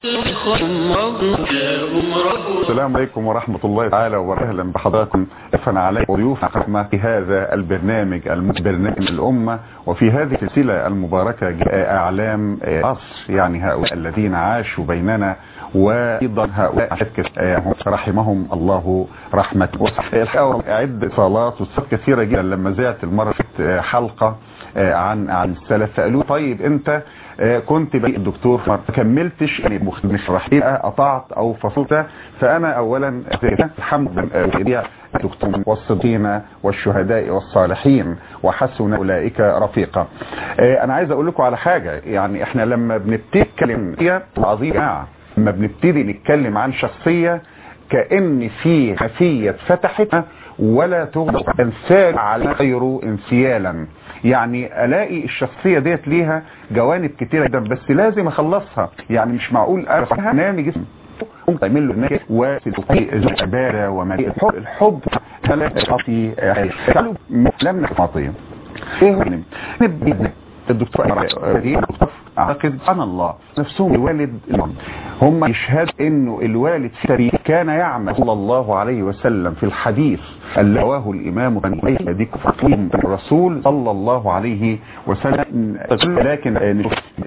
السلام عليكم ورحمة الله تعالى وبركاته بحضراتكم أفنى عليكم وضيوفنا في هذا البرنامج برنامج الأمة. وفي هذه السلسلة المباركة أعلام مصر، يعني هؤلاء الذين عاشوا بيننا وأيضا هؤلاء رحمهم الله رحمة واسعة. عدة اتصالات واتصالات كثيرة جدا لما زعت المرة في حلقة عن السلف، فقالوا طيب انت كنت بقى الدكتور ما كملتش، يعني مش رحيقة قطعت او فصلت. فانا اولا الحمد لله دكتور والصديقين والشهداء والصالحين وحسن اولئك رفيقا. انا عايز اقول لكم على حاجة، يعني احنا لما بنبتدي نتكلم عظيمة، لما بنبتدي نتكلم عن شخصية كأن في خفية فتحت ولا تغلق انسان على غيره انسيالا، يعني الاقي الشخصية ديت ليها جوانب كتيرة جدا بس لازم اخلصها. يعني مش معقول انامي جسم تعمل له الناس وفي العبادة ومليء الحب ثلاثة لم نفاطيه. ايه الدكتور اعتقد سبحان الله نفسهم الوالد هم يشهد انه الوالد في كان يعمل صلى الله عليه وسلم في الحديث اللي رواه الامام فقيم الرسول صلى الله عليه وسلم. لكن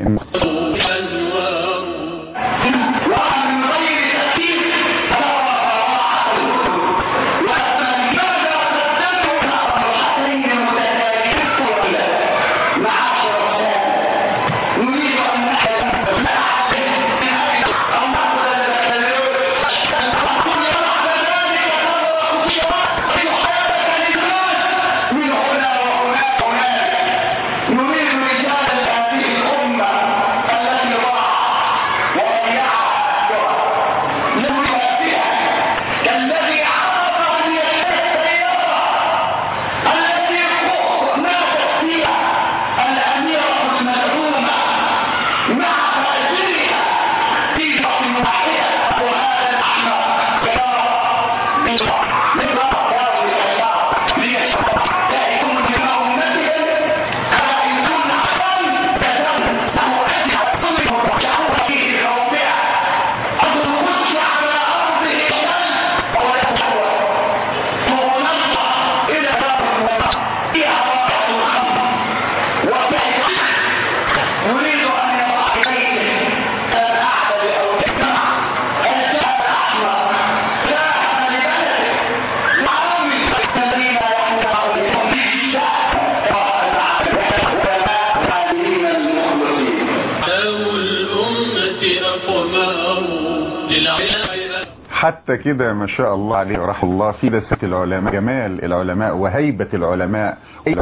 حتى كده ما شاء الله عليه ورحمه الله في دسة العلماء، جمال العلماء وهيبة العلماء.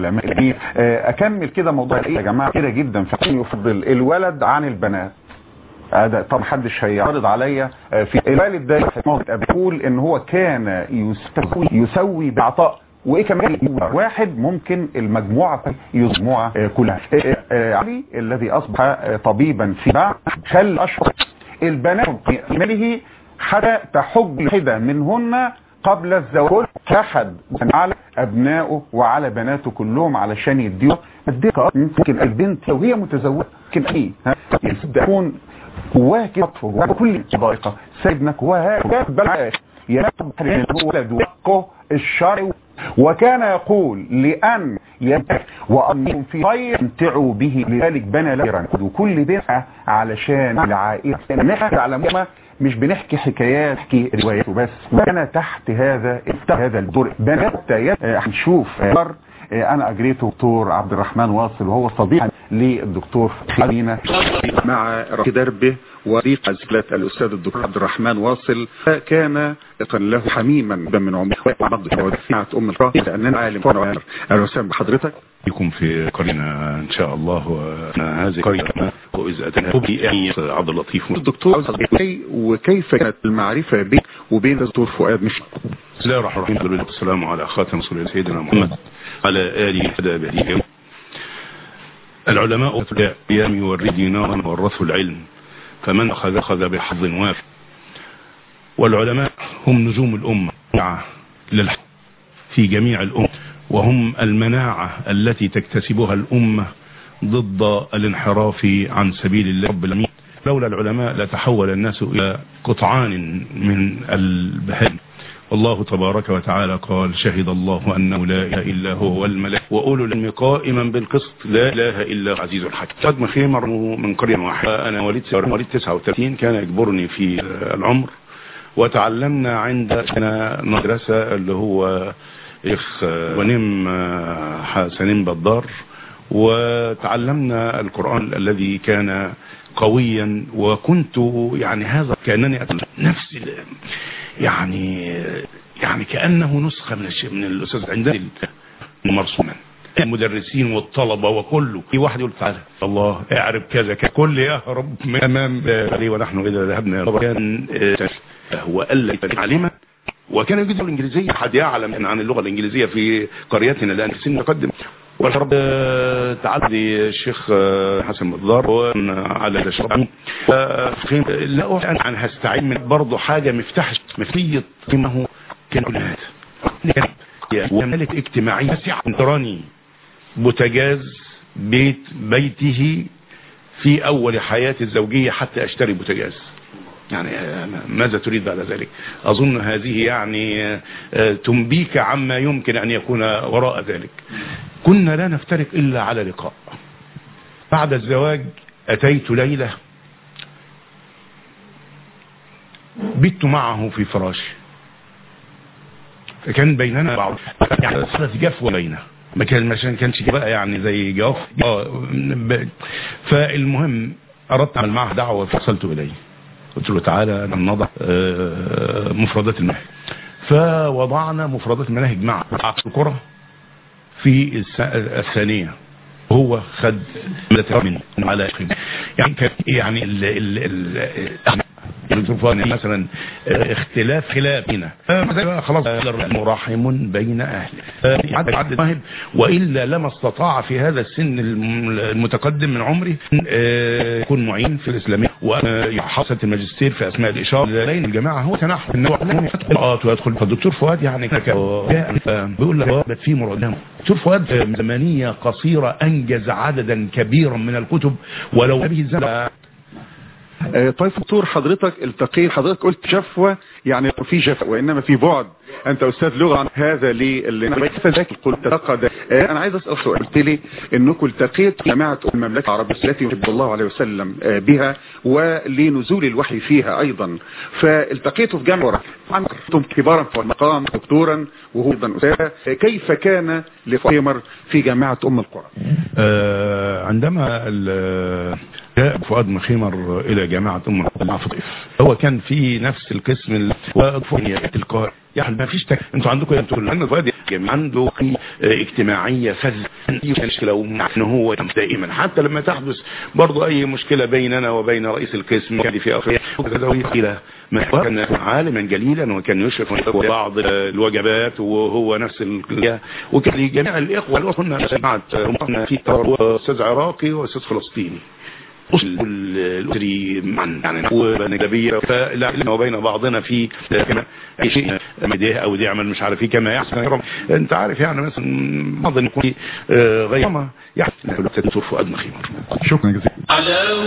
اكمل كده موضوع يا جماعة كده جدا، فكان يفضل الولد عن البنات. هذا طبعا محدش هيعرض عليا في الوالد ده بيقول ان هو كان يسوي بعطاء وايه كمان واحد ممكن المجموعة يجموعة كلها. علي الذي اصبح طبيبا في بعض خل اشهر البنات ماله حتى تحج حدة منهن قبل الزواج، احد على ابنائه وعلى بناته كلهم علشان يديه الدقة. ممكن البنت لو هي متزوجة ممكن ايه يكون جواه كده وكل ضائقة سيدنك وهكذا بالعكس ينبغي ولد وقه الشرع. وكان يقول لأن وأن في خير يمتعوا به، لذلك بنى ليرا وكل بيئة علشان العائلة. نحن على مش بنحكي حكايات، نحكي روايات وبس. وانا تحت هذا الدور بنات هنشوف انا اجريته دكتور عبد الرحمن واصل وهو صديق للدكتور خلينا مع دربه وريق زكلة الاستاذ الدكتور عبد الرحمن واصل. كان له حميما من عمره ودفعة ام الفاضل لاننا عالم اهلا وسهلا بحضرتك يكون في قرينا ان شاء الله. هذه قرية واذا اتنا عبد اللطيف الدكتور وكيف كانت المعرفة بينك وبين الدكتور فؤاد مش بسم الله الرحمن الرحيم. والسلام على خاتم رسول الله سيدنا محمد على آله وصحبه. العلماء الأيام يورد نارا ورثوا العلم، فمن أخذ بحظ وافر. والعلماء هم نجوم الأمة للحق في جميع الأمة، وهم المناعة التي تكتسبها الأمة ضد الانحراف عن سبيل الله رب العالمين. لولا العلماء لتحول الناس إلى قطعان من البهائم. والله تبارك وتعالى قال: شهد الله أنه لا إله إلا هو والملائكة وأولو العلم قائما بالقسط لا إله إلا هو العزيز الحكيم. فؤاد مخيمر من قرية واحدة. أنا مواليد 39 كان يجبرني في العمر، وتعلمنا عندنا مدرسة اللي هو شيخ ونيم حسنين بدار، وتعلمنا القرآن الذي كان قويا، وكنت يعني هذا كأنني نفس يعني كأنه نسخة من الأستاذ عندنا مرسوما، المدرسين والطلبة وكله. في واحد يقول: تعالى الله اعرف كذا كل يا رب من امام علي ونحن اذا ذهبنا. كان هو قال علما، وكان يجد الانجليزيه. حد يعلم عن اللغه الانجليزيه في قريتنا الان في سن مقدم. والرب تعالى الشيخ حسن مقدار على الشرب. لا أن هستعين من برضه حاجه مفتاحيه انه كان كل هذا وملك اجتماعي واسع. تراني بوتاجاز بيته في اول حياتي الزوجيه حتى اشتري بوتاجاز. يعني ماذا تريد بعد ذلك؟ أظن هذه يعني تنبيك عما يمكن أن يكون وراء ذلك. كنا لا نفترق إلا على لقاء. بعد الزواج أتيت ليلة بت معه في فراشي، فكان بيننا بعض يعني صارت جفوة بيننا، ما كانش بقى يعني زي جوف. فالمهم أردت أعمل معه دعوة فصلت إليه، قلت له: تعالى نضع مفردات المناهج. فوضعنا مفردات المناهج مع الكرة في الثانية، هو خد من على يعني مثلا خلاف هنا خلاص مراحم بين اهله عدد ماهب، والا لما استطاع في هذا السن المتقدم من عمره يكون معين في الاسلاميه وحصل الماجستير في اسماء الاشاره. لين الجماعه هو تنحى ويدخل. فالدكتور فؤاد يعني بيقول لك في مرادهم. دكتور فؤاد زمنيه قصيره انجز عددا كبيرا من الكتب ولو به الزمن. طيب دكتور، حضرتك قلت جفوة، يعني في جفوة وإنما في بعد. أنت أستاذ لغة عن هذا اللي قلت تقد. أنا عايز أسأل سؤال. قلت لي إنكم التقيت جماعة المملكة العربية التي يحب الله عليه وسلم بها ولنزول الوحي فيها أيضا، فالتقيتوا في جامعة عنكم كبارا في المقام دكتورا وهو أيضا أستاذ. كيف كان لفؤاد في جامعة القرى؟ عندما جاء فؤاد مخيمر إلى جامعة القرى في الطائف، هو كان في نفس القسم القاهرة. يعني ما فيش انتوا عندكم ان فؤاد عنده اجتماعيه فذه لو ان هو دائما حتى لما تحدث برضه اي مشكله بيننا وبين رئيس القسم في افريقيا ما كان عالما جليلا وكان يشرف بعض الوجبات وهو نفس وكان جميع الاخوه كنا جماعه في استاذ عراقي واستاذ فلسطيني الأسري معا يعني ونجابية، فلا وبين بعضنا في أي شيء مديه أو دي عمل مش عارف ايه كما يحسن. انت عارف يعني مثلا بعض نكون غير ما يحسن دكتور فؤاد مخيمر. شكرا جزيلا.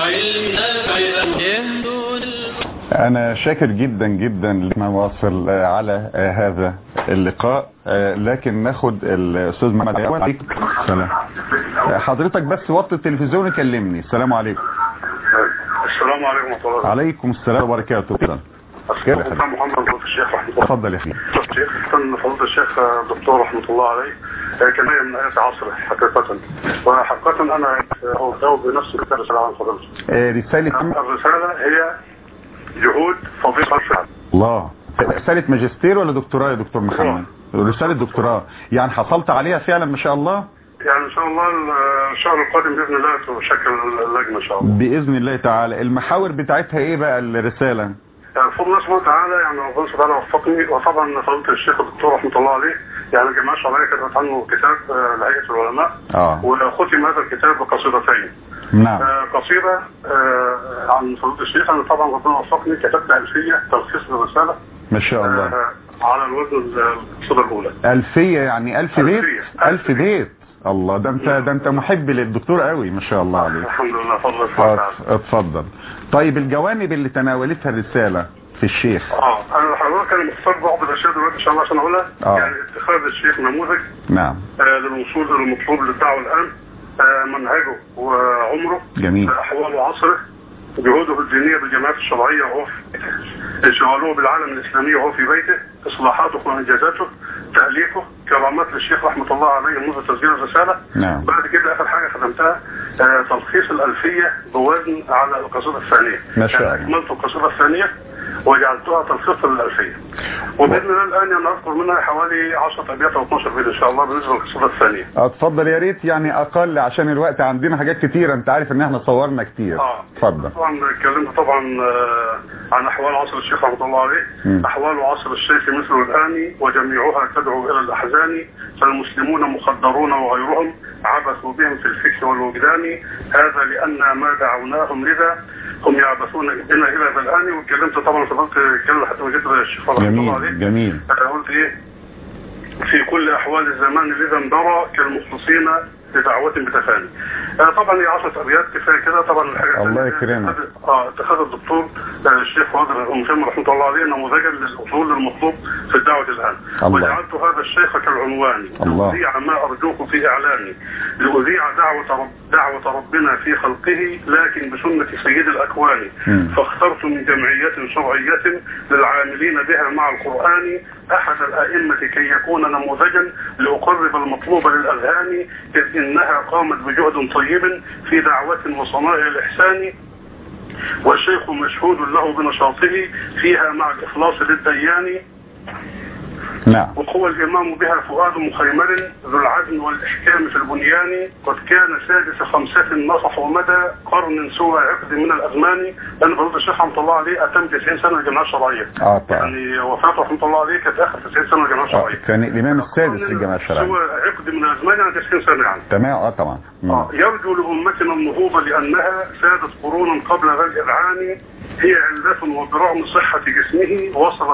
أنا شاكر جدا جدا لما واصل على هذا اللقاء، لكن ناخد الأستاذ محمد. عليكم السلام. حضرتك بس وطي التلفزيون وكلمني. السلام عليكم. السلام عليكم ورحمة الله. عليكم السلام وبركاته. محمد فضل الشيخ رحمه الله. اتفضل يا أخي. كان فضل الشيخ دكتور رحمه الله عليه كان من آيات عصره حقيقة، وحقيقة أنا أجاوب بنفس الرسالة عن فضلته. الرسالة هي جهود فضيلة الشيخ. الله. رسالة ماجستير ولا دكتوراه يا دكتور محمد؟ رسالة دكتوراه، يعني حصلت عليها فعلا ما شاء الله؟ يعني ان شاء الله الشهر القادم باذن الله تشكل اللجنه ان شاء الله باذن الله تعالى. المحاور بتاعتها ايه بقى الرساله؟ يعني بفضل الله سبحانه وتعالى، يعني ربنا سبحانه وتعالى وفقني، وطبعا فضيله الشيخ الدكتور رحمه الله عليه يعني الجماعه الشرعيه كتبت عنه كتاب لهيئه العلماء، وختم هذا الكتاب بقصيدتين. نعم. قصيده عن فضيله الشيخ. انا طبعا ربنا وفقني كتبت ألفية تلخيص للرساله ما شاء الله على الوزن القصيده الاولى. ألفية يعني 1000 بيت؟ 1000 بيت الله، ده انت محب للدكتور قوي ما شاء الله عليك. الحمد لله، فضل. اتفضل. طيب الجوانب اللي تناولتها الرسالة في الشيخ. انا حضرتك انا مختار بعض الاشياء دلوقتي ان شاء الله عشان اقولها. يعني اتخاذ الشيخ نموذج نعم للوصول للمطلوب للدعوه الان، منهجه وعمره، جميل، احوال عصره، جهوده الدينيه بالجماعات الشرعيه وهو انشغاله بالعالم الاسلامي وهو في بيته، اصلاحاته وانجازاته، تاليفه، كرامات للشيخ رحمه الله عليه منذ تسجيل الرساله. نعم. بعد كده اخر حاجه خدمتها تلخيص الالفيه بوزن على القصيده الثانيه. ما شاء الله. اكملت القصيده الثانيه وجعلتها تلخيصا للالفيه، وباذن الله الان انا اذكر منها حوالي 10 ابيات او 12 بيت ان شاء الله بالنسبه للقصيده الثانيه. اتفضل يا ريت، يعني اقل عشان الوقت عندنا حاجات كتيره، انت عارف ان احنا صورنا كتير. اتفضل. طبعا اتكلمت طبعا عن احوال عصر الشيخ رحمه الله عليه. احوال عصر الشيخ مثل الان وجميعها تدعو الى الاحزان، فالمسلمون مخدرون وغيرهم عبثوا بهم في الفكر والوجدان، هذا لان ما دعوناهم لذا هم يعبثون بنا الى ذا الان. واتكلمت طبعا فضلت اتكلم حتى ما جيت الشيخ رحمه الله عليه. جميل. قلت ايه؟ في كل احوال الزمان لذا انبرى كالمخلصين لدعوة بتفاني. طبعا هي 10 ابيات كفايه كده. طبعا الحاجه الله يكرمك. اتخذ الدكتور الشيخ فاضل المشمر رحمه الله عليه نموذجا للوصول للمطلوب في الدعوه الان. وجعلت هذا الشيخ كالعنوان لاذيع ما ارجوه في اعلاني، لاذيع دعوه ربنا في خلقه لكن بسنه سيد الاكوان. فاخترت من جمعيه شرعيه للعاملين بها مع القران احد الائمه كي يكون نموذجا لاقرب المطلوب للاذهان، إذ إنها قامت بجهد طيب في دعوة وصنائع الإحسان، والشيخ مشهود له بنشاطه فيها مع الإخلاص للديان. نعم. وقوى الإمام بها فؤاد مخيمر ذو العزم والإحكام في البنيان، قد كان سادس 5 نصح ومدى قرن سوى عقد من الأزمان. لأن فضيلة الشيخ رحمه الله عليه أتم 90 سنة الجماعة الشرعية. يعني وفاته رحمه الله عليه كانت آخر 90 سنة الجماعة الشرعية. كان الإمام السادس للجماعة الشرعية. سوى عقد من الأزمان يعني 90 سنة يعني. تمام. طبعا. يرجو لأمتنا النهوض لأنها سادت قرونا قبل ذا الإذعان، هي علة وبرغم صحة جسمه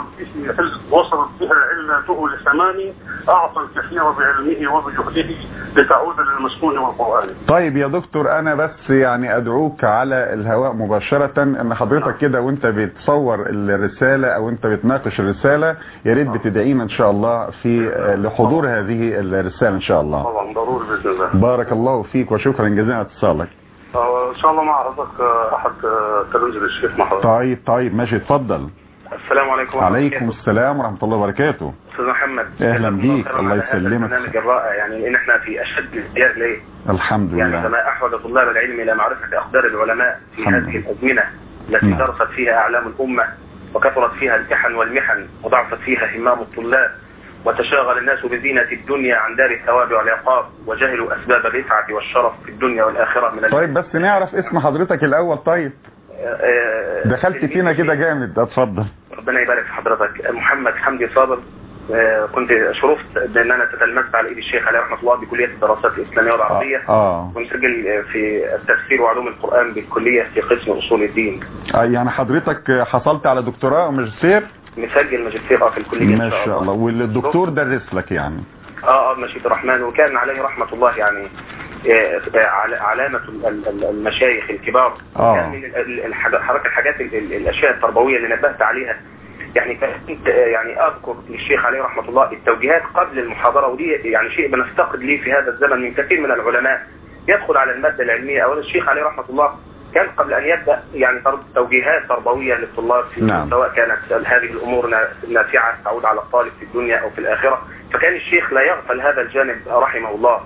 وصلت بها علته لثمان، أعطى الكثير بعلمه وبجهده لتعود للمسكون والقرآن. طيب يا دكتور، أنا بس يعني أدعوك على الهواء مباشرة أن حضرتك كده وأنت بتصور الرسالة أو أنت بتناقش الرسالة يا ريت بتدعينا إن شاء الله في لحضور هذه الرسالة إن شاء الله. طبعا ضروري بإذن الله. بارك الله فيك وشكرا جزيلا على اتصالك. ان شاء الله مع حضرتك احد تلاميذ الشيخ مع حضرتك. طيب ماشي، اتفضل. السلام عليكم. وعليكم السلام ورحمه الله وبركاته. استاذ محمد، اهلا بيك. الله يسلمك. برنامج الرائع، يعني لان احنا في اشد الاحتياج ليه. الحمد لله. يعني كما احوج طلاب العلم الى معرفه اقدار العلماء في هذه الازمنه التي درست فيها اعلام الامه وكثرت فيها الامتحن والمحن وضعفت فيها همام الطلاب وتشاغل الناس بزينة الدنيا عن دار الثواب والعقاب وجهلوا أسباب الرفعة والشرف في الدنيا والآخرة من طيب بس نعرف اسم حضرتك الأول. طيب دخلت فينا كده جامد. اتفضل. ربنا يبارك في حضرتك. محمد حمدي صابر. كنت شرفت بأن أنا تتلمذت على إيد الشيخ عليه رحمة الله بكلية الدراسات الإسلامية والعربية. كنت سجل في التفسير وعلوم القرآن بالكلية في قسم أصول الدين. يعني حضرتك حصلت على دكتوراه وماجستير؟ مسجل ماجستير في الكلية ما شاء الله. والدكتور درس لك يعني؟ مشيئة الرحمن. وكان عليه رحمة الله يعني علامة المشايخ الكبار. كان من حركة الحاجات الأشياء التربوية اللي نبهت عليها. يعني كنت يعني أذكر للشيخ عليه رحمة الله التوجيهات قبل المحاضرة، ودي يعني شيء بنفتقد ليه في هذا الزمن من كثير من العلماء. يدخل على المادة العلمية أولا الشيخ عليه رحمة الله كان قبل أن يبدأ يعني توجيهات تربوية للطلاب في سواء كانت هذه الأمور نافعة تعود على الطالب في الدنيا أو في الآخرة، فكان الشيخ لا يغفل هذا الجانب رحمه الله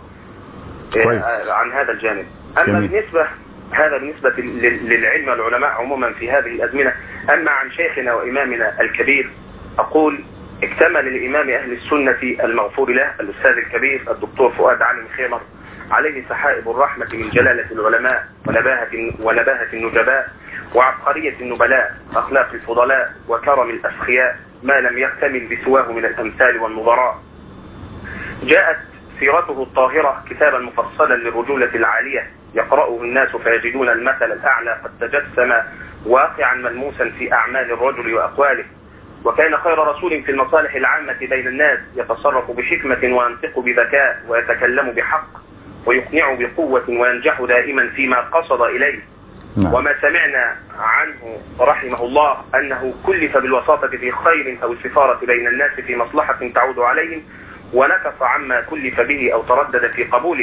عن هذا الجانب. أما بالنسبة للعلم والعلماء عموما في هذه الأزمنة. أما عن شيخنا وإمامنا الكبير أقول اكتمل لإمام أهل السنة المغفور له الأستاذ الكبير الدكتور فؤاد علي خيمر عليه سحائب الرحمة من جلالة العلماء ونباهة النجباء وعبقرية النبلاء أخلاق الفضلاء وكرم الأسخياء ما لم يكتمل بسواه من الأمثال والنظراء. جاءت سيرته الطاهرة كتابا مفصلا للرجولة العالية يقرأه الناس فيجدون المثل الأعلى قد تجسم واقعا ملموسا في أعمال الرجل وأقواله. وكان خير رسول في المصالح العامة بين الناس يتصرف بحكمة وينطق بذكاء ويتكلم بحق ويقنع بقوة وينجح دائما فيما قصد إليه. وما سمعنا عنه رحمه الله أنه كلف بالوساطة في خير أو السفارة بين الناس في مصلحة تعود عليهم، ونكف عما كلف به أو تردد في قبوله.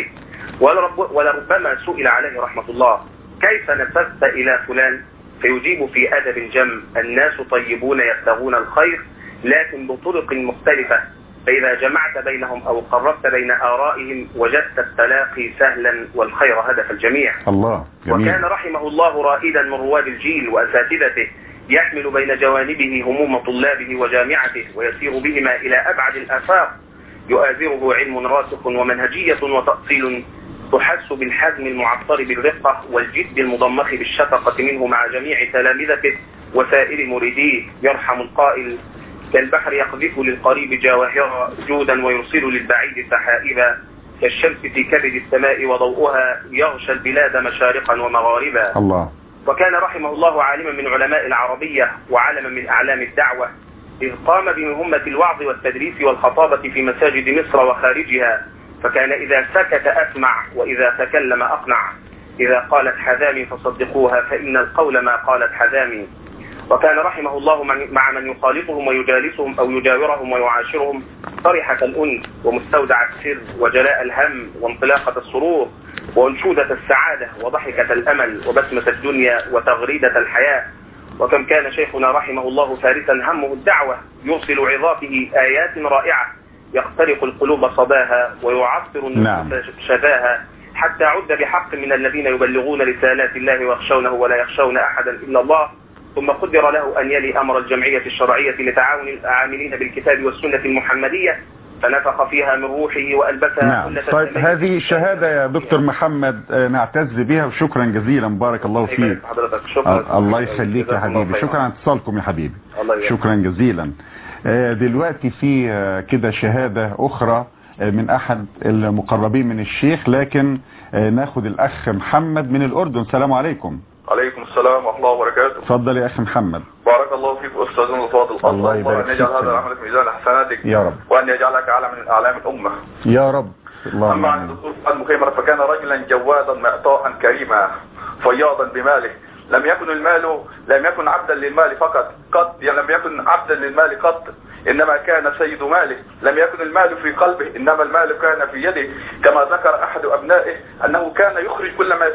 ولربما سئل عليه رحمة الله: كيف نسبت إلى فلان؟ فيجيب في أدب جم: الناس طيبون يبتغون الخير لكن بطرق مختلفة، فإذا جمعت بينهم أو قربت بين آرائهم وجدت التلاقي سهلا والخير هدف الجميع. الله جميل. وكان رحمه الله رائدا من رواد الجيل وأساتذته، يحمل بين جوانبه هموم طلابه وجامعته ويسير بهما إلى أبعد الآفاق، يؤازره علم راسخ ومنهجية وتأصيل تحس بالحزم المعطر بالرقة والجد المضمخ بالشفقة منه مع جميع تلامذته وسائر مريديه. يرحم القائل: كالبحر يقذف للقريب جواهرا جودا ويرسل للبعيد سحائبا، كالشمس في كبد السماء وضوءها يغشى البلاد مشارقا ومغاربا. الله. وكان رحمه الله عالما من علماء العربية وعالما من أعلام الدعوة، إذ قام بمهمة الوعظ والتدريس والخطابة في مساجد مصر وخارجها، فكان إذا سكت أسمع وإذا تكلم أقنع. إذا قالت حذامي فصدقوها فإن القول ما قالت حذامي. وكان رحمه الله مع من يخالطهم ويجالسهم أو يجاورهم ويعاشرهم طريحة الأنس ومستودع السر وجلاء الهم وانطلاقة السرور وأنشودة السعادة وضحكة الأمل وبسمة الدنيا وتغريدة الحياة. وكم كان شيخنا رحمه الله فارسا همه الدعوة، يرسل عظاته آيات رائعة يخترق القلوب صداها ويعطر النفوس شذاها، حتى عد بحق من الذين يبلغون رسالات الله ويخشونه ولا يخشون أحدا إلا الله. ثم قدر له أن يلي أمر الجمعية الشرعية لتعاون العاملين بالكتاب والسنة المحمدية، فنفخ فيها من روحه وألبسها كل طيب هذه الشهادة يا دكتور محمد نعتز بها، وشكرا جزيلا. بارك الله فيك. الله يخليك يا حبيبي. شكرا على اتصالكم يا حبيبي. شكرا جزيلا. دلوقتي في كده شهادة أخرى من أحد المقربين من الشيخ، لكن ناخد الأخ محمد من الأردن. السلام عليكم. عليكم السلام ورحمة الله وبركاته. تفضل يا أخي محمد. بارك الله فيك أستاذنا الفاضل. الله يبارك فيك. وأن يجعل هذا العمل في ميزان حسناتك يا رب، وأن يجعلك على من أعلام الأمة يا رب. أما عن الدكتور المخيمر فكان رجلا جوادا معطاء كريما فياضا بماله. لم يكن عبدا للمال قط يعني لم يكن عبدا للمال قط، إنما كان سيد ماله. لم يكن المال في قلبه، إنما المال كان في يده. كما ذكر أحد أبنائه أنه كان يخرج كل ما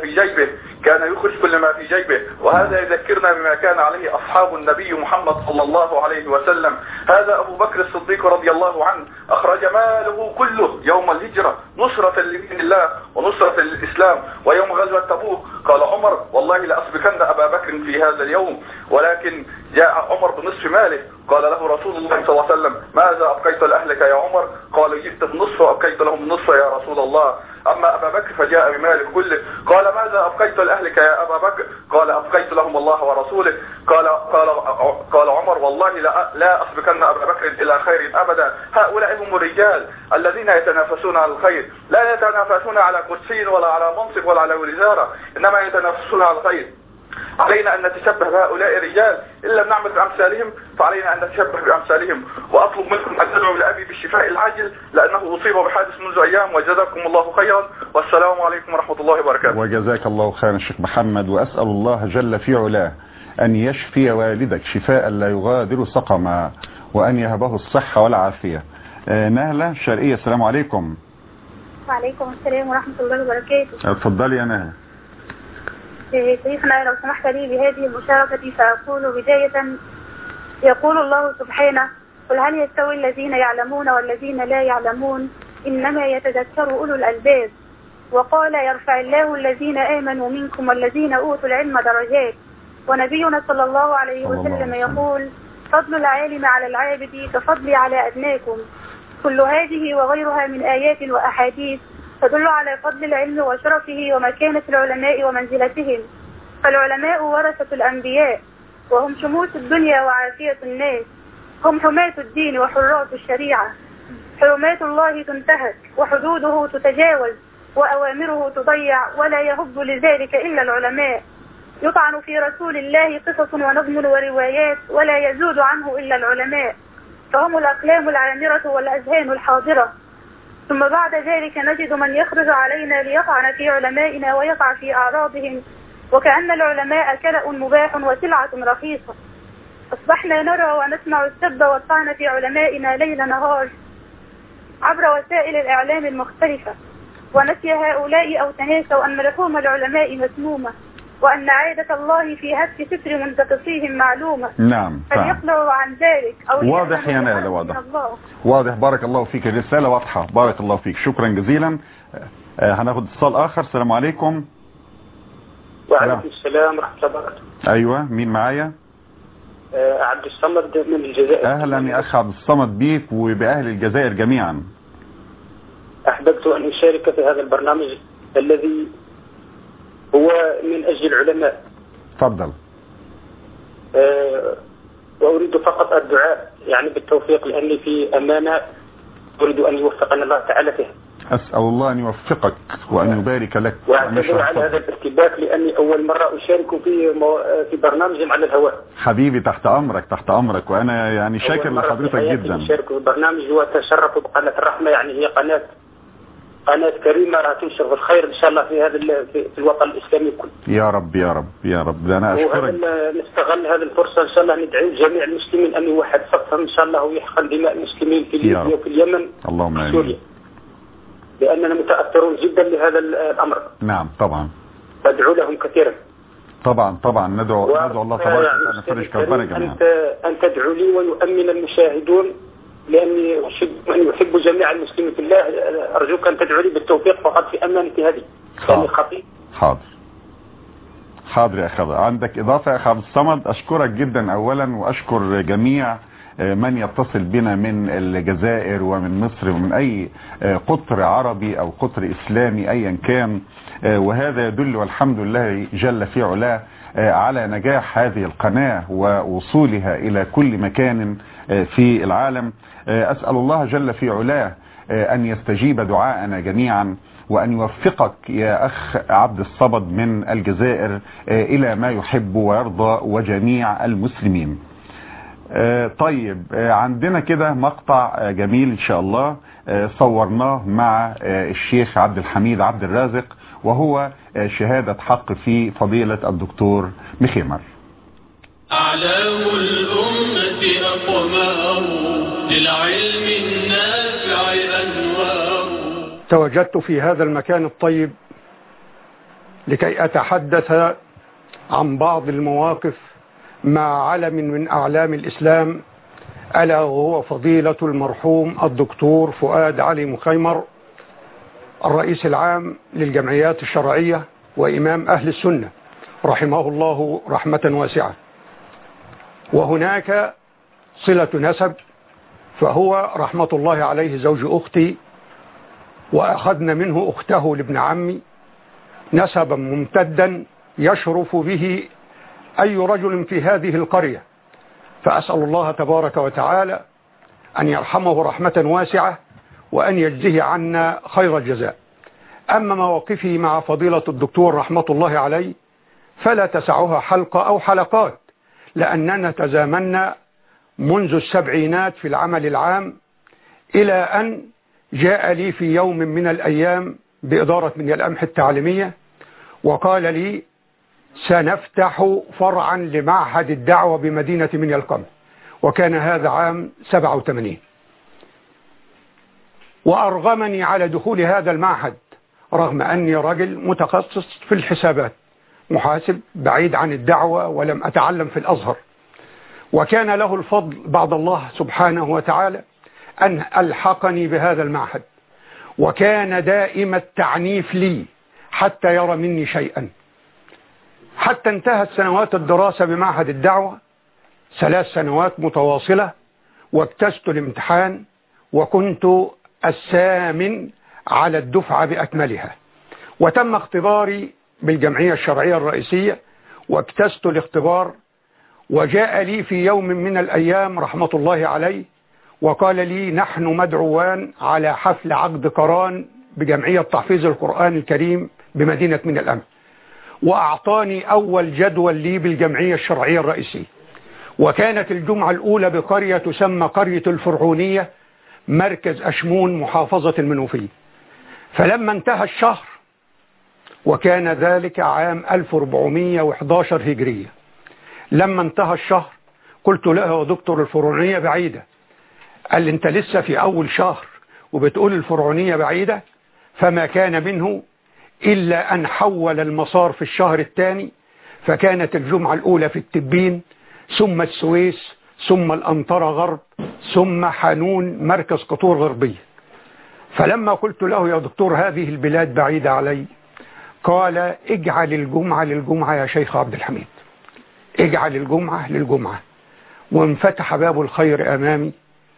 في جيبه، وهذا يذكرنا بما كان عليه أصحاب النبي محمد صلى الله عليه وسلم. هذا أبو بكر الصديق رضي الله عنه أخرج ماله كله يوم الهجرة نصرة لدين الله ونصرة للإسلام. ويوم غزوة تبوك قال عمر: والله لأسبقن أبا بكر في هذا اليوم، ولكن جاء عمر بنصف ماله. قال له رسول الله صلى الله عليه وسلم: ماذا أبقيت لأهلك يا عمر؟ قال: جئت بنصف وأبقيت لهم النصف يا رسول الله. أما أبا بكر فجاء بماله كله. قال: ماذا أبقيت لأهلك يا أبا بكر؟ قال: أبقيت لهم الله ورسوله. قال عمر: والله لا أسبقن أبا بكر إلى خير أبدا. هؤلاء هم الرجال الذين يتنافسون على الخير، لا يتنافسون على كرسي ولا على منصب ولا على وزارة، إنما يتنافسون على الخير. علينا أن نتشبه بهؤلاء الرجال، إن لم نعمل بأمثالهم فعلينا أن نتشبه بأمثالهم. وأطلب منكم أن تدعوا لأبي بالشفاء العاجل لأنه أصيب بحادث منذ أيام، وجزاكم الله خيرا، والسلام عليكم ورحمة الله وبركاته. وجزاك الله خيرا الشيخ محمد، وأسأل الله جل في علاه أن يشفي والدك شفاء لا يغادر سقما، وأن يهبه الصحة والعافية. نهلة الشرقية. السلام عليكم. وعليكم السلام ورحمة الله وبركاته. اتفضلي يا نهلة. شيخنا لو سمحت لي بهذه المشاركة فأقول بداية: يقول الله سبحانه: قل هل يستوي الذين يعلمون والذين لا يعلمون إنما يتذكر أولو الألباب. وقال: يرفع الله الذين آمنوا منكم والذين أوتوا العلم درجات. ونبينا صلى الله عليه وسلم يقول: فضل العالم على العابد كفضلي على أدناكم. كل هذه وغيرها من آيات وأحاديث تدل على فضل العلم وشرفه ومكانة العلماء ومنزلتهم. فالعلماء ورثة الأنبياء، وهم شموس الدنيا وعافية الناس. هم حماة الدين وحراس الشريعة. حرمات الله تنتهك وحدوده تتجاوز وأوامره تضيع، ولا يهب لذلك إلا العلماء. يطعن في رسول الله قصص ونظم وروايات، ولا يزود عنه إلا العلماء، فهم الأقلام العامرة والأذهان الحاضرة. ثم بعد ذلك نجد من يخرج علينا ليطعن في علمائنا ويقع في أعراضهم، وكأن العلماء كلأ مباح وسلعة رخيصة. أصبحنا نرى ونسمع السب والطعن في علمائنا ليل نهار عبر وسائل الإعلام المختلفة، ونسي هؤلاء أو تناسوا أن لحوم العلماء مسمومة، وأن عادة الله في هتك ستر منتقصيهم معلومة. نعم، فليقلعوا عن ذلك أو واضح يا نال، واضح. بارك الله فيك، الرسالة واضحة. بارك الله فيك، شكرا جزيلا. هناخد اتصال آخر. السلام عليكم. وعليكم السلام ورحمة الله وبركاته. أيوة، مين معايا؟ عبد الصمد من الجزائر. أهلا يا أخ عبد الصمد بيك وبأهل الجزائر جميعا. أحببت أن أشارك في هذا البرنامج الذي هو من أجل العلماء. تفضل. وأريد فقط الدعاء يعني بالتوفيق، لأني في أمانة أريد أن يوفقنا الله تعالى فيها. أسأل الله أن يوفقك وأن يبارك لك. وأعتذر على هذا الارتباك لأني أول مرة أشارك في برنامج على الهواء. حبيبي، تحت أمرك تحت أمرك، وأنا يعني شاكر لحضرتك جدا. أشارك في برنامج وأتشرف بقناة الرحمة، يعني هي قناة كريمة تنشر الخير إن شاء الله في هذا في الوطن الإسلامي كله. يا رب يا رب يا رب. أنا أشكرك. نستغل هذه الفرصة إن شاء الله ندعو جميع المسلمين أن يوحد صفهم إن شاء الله ويحقن دماء المسلمين في ليبيا وفي اليمن اللهم سوريا، لأننا متأثرون جدا لهذا الأمر. نعم طبعا. فادعو لهم كثيرا. طبعا ندعو الله تبارك وتعالى فرج كربنا جميعا. أن تدعو لي ويؤمن المشاهدون، لأني من يحب جميع المسلمين في الله. أرجوك أن تدعو لي بالتوفيق فقط في أمانتي هذه. حاضر يا أخي. عندك إضافة يا أخي عبد الصمد؟ أشكرك جدا أولا، وأشكر جميع من يتصل بنا من الجزائر ومن مصر ومن أي قطر عربي أو قطر إسلامي أيا كان، وهذا يدل والحمد لله جل في علاه على نجاح هذه القناة ووصولها إلى كل مكان في العالم. أسأل الله جل في علاه أن يستجيب دعاءنا جميعا، وأن يوفقك يا أخ عبد الصمد من الجزائر إلى ما يحب ويرضى وجميع المسلمين. طيب، عندنا كده مقطع جميل إن شاء الله صورناه مع الشيخ عبد الحميد عبد الرازق، وهو شهادة حق في فضيلة الدكتور مخيمر. أعلام الأمة أقمار للعلم النافع أنوار. تواجدت في هذا المكان الطيب لكي أتحدث عن بعض المواقف مع علم من أعلام الإسلام، ألا وهو فضيلة المرحوم الدكتور فؤاد علي مخيمر، الرئيس العام للجمعيات الشرعية وإمام أهل السنة رحمه الله رحمة واسعة. وهناك صلة نسب، فهو رحمة الله عليه زوج أختي، وأخذنا منه أخته لابن عمي، نسبا ممتدا يشرف به أي رجل في هذه القرية. فأسأل الله تبارك وتعالى أن يرحمه رحمة واسعة وأن يجزيه عنا خير الجزاء. أما مواقفي مع فضيلة الدكتور رحمة الله عليه فلا تسعها حلقة أو حلقات، لأننا تزامنا منذ السبعينات في العمل العام، إلى أن جاء لي في يوم من الأيام بإدارة من الأمح التعليمية وقال لي: سنفتح فرعا لمعهد الدعوة بمدينة من القمح، وكان هذا عام 87. وأرغمني على دخول هذا المعهد رغم أني رجل متخصص في الحسابات، محاسب بعيد عن الدعوة ولم أتعلم في الأزهر. وكان له الفضل بعد الله سبحانه وتعالى أن ألحقني بهذا المعهد، وكان دائم التعنيف لي حتى يرى مني شيئا، حتى انتهت سنوات الدراسة بمعهد الدعوة 3 سنوات متواصلة، واجتزت الامتحان وكنت الثامن على الدفعة بأكملها، وتم اختباري بالجمعية الشرعية الرئيسية واجتزت الاختبار. وجاء لي في يوم من الأيام رحمة الله عليه وقال لي: نحن مدعوان على حفل عقد قران بجمعية تحفيظ القرآن الكريم بمدينة من الأمن، وأعطاني أول جدول لي بالجمعية الشرعية الرئيسية. وكانت الجمعة الأولى بقرية تسمى قرية الفرعونية مركز أشمون محافظة المنوفية. فلما انتهى الشهر، وكان ذلك عام 1411 هجرية، لما انتهى الشهر قلت له يا دكتور الفرعونية بعيدة. قال لي انت لسه في أول شهر وبتقول الفرعونية بعيدة؟ فما كان منه إلا أن حول المسار في الشهر الثاني، فكانت الجمعة الأولى في التبين، ثم السويس، ثم الأنطرة غرب، ثم حانون مركز قطور غربية. فلما قلت له يا دكتور هذه البلاد بعيدة علي، قال اجعل الجمعة للجمعة يا شيخ عبد الحميد، اجعل الجمعة للجمعة. وانفتح باب الخير أمامي،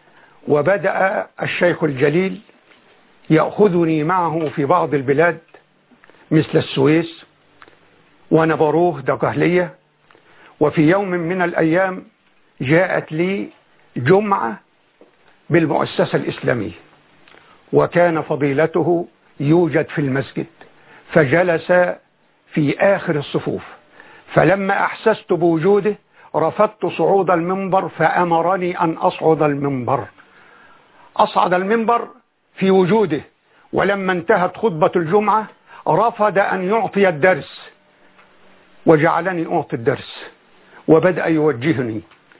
وبدأ الشيخ الجليل يأخذني معه في بعض البلاد مثل السويس ونبروه دقهلية. وفي يوم من الأيام جاءت لي جمعة بالمؤسسة الإسلامية، وكان فضيلته يوجد في المسجد، فجلس في آخر الصفوف. فلما أحسست بوجوده رفضت صعود المنبر، فأمرني أن أصعد المنبر. أصعد المنبر في وجوده، ولما انتهت خطبة الجمعة رفض أن يعطي الدرس، وجعلني أعطي الدرس وبدأ يوجهني.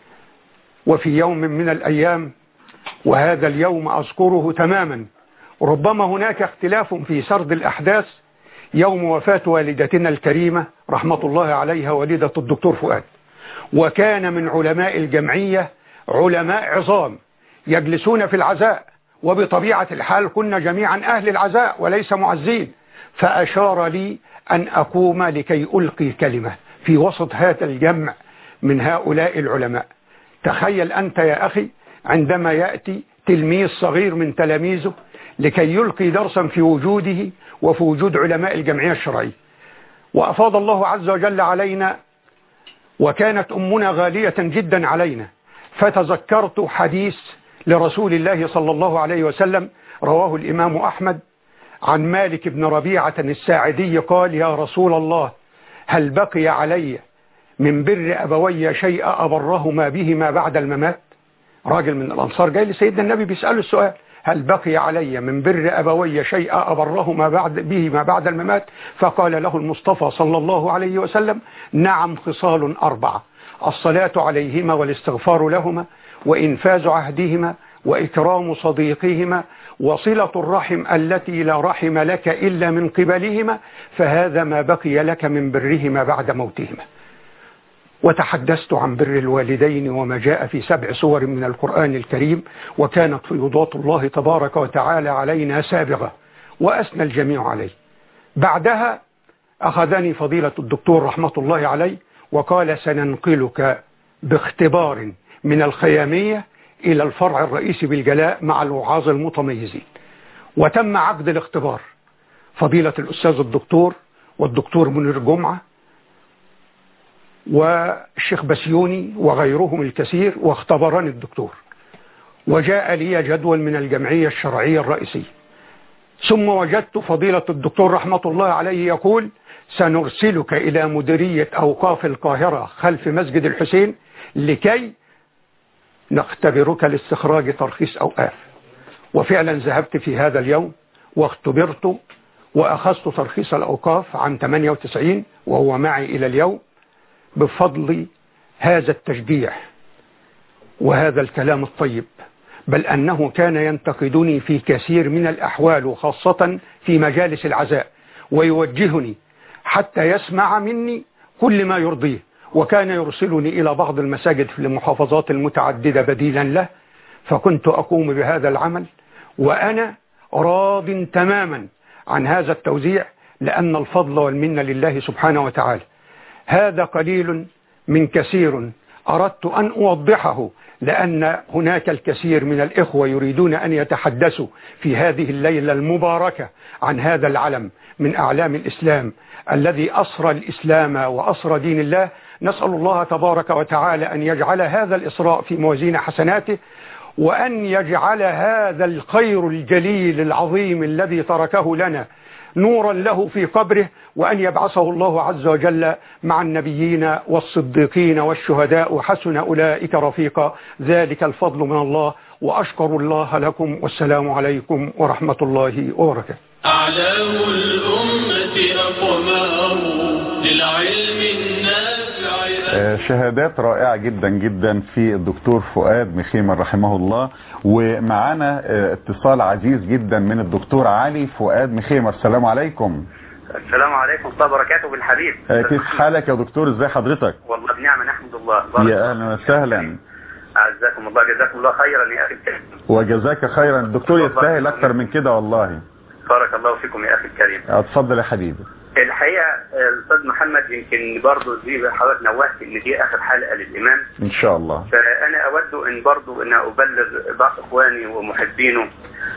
وفي يوم من الأيام، وهذا اليوم أذكره تماما، ربما هناك اختلاف في سرد الأحداث، يوم وفاة والدتنا الكريمة رحمة الله عليها والدة الدكتور فؤاد. وكان من علماء الجمعية علماء عظام يجلسون في العزاء، وبطبيعة الحال كنا جميعا أهل العزاء وليس معزين. فأشار لي أن أقوم لكي ألقي كلمة في وسط هذا الجمع من هؤلاء العلماء. تخيل أنت يا أخي عندما يأتي تلميذ صغير من تلاميذه لكي يلقي درسا في وجوده وفي وجود علماء الجمعية الشرعية. وأفاض الله عز وجل علينا، وكانت أمنا غالية جدا علينا. فتذكرت حديث لرسول الله صلى الله عليه وسلم رواه الإمام أحمد عن مالك بن ربيعة الساعدي قال يا رسول الله هل بقي علي من بر أبوي شيء أبرهما بهما بعد الممات؟ راجل من الأنصار جاي لسيدنا النبي بيسأله السؤال، هل بقي علي من بر أبوي شيء أبرهما بهما بعد الممات؟ فقال له المصطفى صلى الله عليه وسلم نعم، خصال 4: الصلاة عليهما والاستغفار لهما، وإنفاذ عهدهما، وإكرام صديقهما، وصلة الرحم التي لا رحم لك إلا من قبلهما، فهذا ما بقي لك من برهما بعد موتهما. وتحدثت عن بر الوالدين وما جاء في 7 سور من القرآن الكريم، وكانت فيوضات الله تبارك وتعالى علينا سابغة، وأثنى الجميع عليه. بعدها أخذني فضيلة الدكتور رحمة الله عليه وقال سننقلك باختبار من الخيامية إلى الفرع الرئيسي بالجلاء مع الوعاظ المتميزين. وتم عقد الاختبار. فضيلة الأستاذ الدكتور والدكتور منير جمعة والشيخ بسيوني وغيرهم الكثير، واختبرني الدكتور، وجاء لي جدول من الجمعية الشرعية الرئيسية. ثم وجدت فضيلة الدكتور رحمة الله عليه يقول سنرسلك إلى مديرية أوقاف القاهرة خلف مسجد الحسين لكي نختبرك لاستخراج ترخيص أوقاف. وفعلا ذهبت في هذا اليوم واختبرت وأخذت ترخيص الأوقاف عام 98 وهو معي إلى اليوم بفضل هذا التشجيع وهذا الكلام الطيب، بل أنه كان ينتقدني في كثير من الأحوال وخاصة في مجالس العزاء، ويوجهني حتى يسمع مني كل ما يرضيه، وكان يرسلني إلى بعض المساجد في المحافظات المتعددة بديلا له، فكنت أقوم بهذا العمل وأنا راض تماما عن هذا التوزيع، لأن الفضل والمنة لله سبحانه وتعالى. هذا قليل من كثير أردت أن أوضحه، لأن هناك الكثير من الإخوة يريدون أن يتحدثوا في هذه الليلة المباركة عن هذا العلم من أعلام الإسلام الذي أسرى الإسلام وأسرى دين الله. نسأل الله تبارك وتعالى أن يجعل هذا الإسراء في موازين حسناته، وأن يجعل هذا الخير الجليل العظيم الذي تركه لنا نورا له في قبره، وأن يبعثه الله عز وجل مع النبيين والصديقين والشهداء وحسن أولئك رفيقا. ذلك الفضل من الله، وأشكر الله لكم، والسلام عليكم ورحمة الله وبركاته. أعلام الأمة أقمار للعلم النافع. شهادات رائعة جدا جدا في الدكتور فؤاد مخيمر رحمه الله. ومعنا اتصال عزيز جدا من الدكتور علي فؤاد مخيمر. السلام عليكم. السلام عليكم ورحمة الله وبركاته بالحبيب. كيف حالك يا دكتور؟ ازاي حضرتك؟ والله بنعمة نحمد الله. يا اهلا وسهلا. أعزكم الله، جزاكم الله خيرا يا أخي الكريم. وجزاك خيرا. الدكتور يستاهل أكثر من كده والله. بارك الله فيكم يا أخي الكريم. اتفضل يا حبيبي. الحقيقة الأستاذ محمد يمكن برضه زي حضرتك نوهت إن دي آخر حلقة للإمام إن شاء الله. فأنا أود إن برضه أن أبلغ بعض إخواني ومحبينه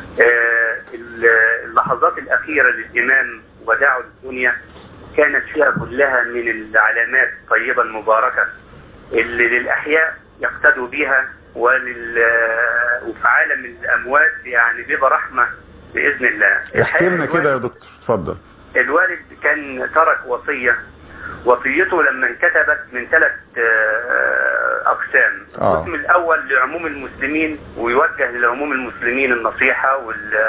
اللحظات الأخيرة للإمام وداعه للدنيا كانت فيها كلها من العلامات الطيبة المباركة اللي للأحياء يقتدوا بها وفي عالم الأموات يعني بيبقى رحمة بإذن الله. احكي لنا كده يا دكتور اتفضل. الوالد كان ترك وصيته لما انكتبت من 3 أقسام. القسم الأول لعموم المسلمين ويوجه لعموم المسلمين النصيحة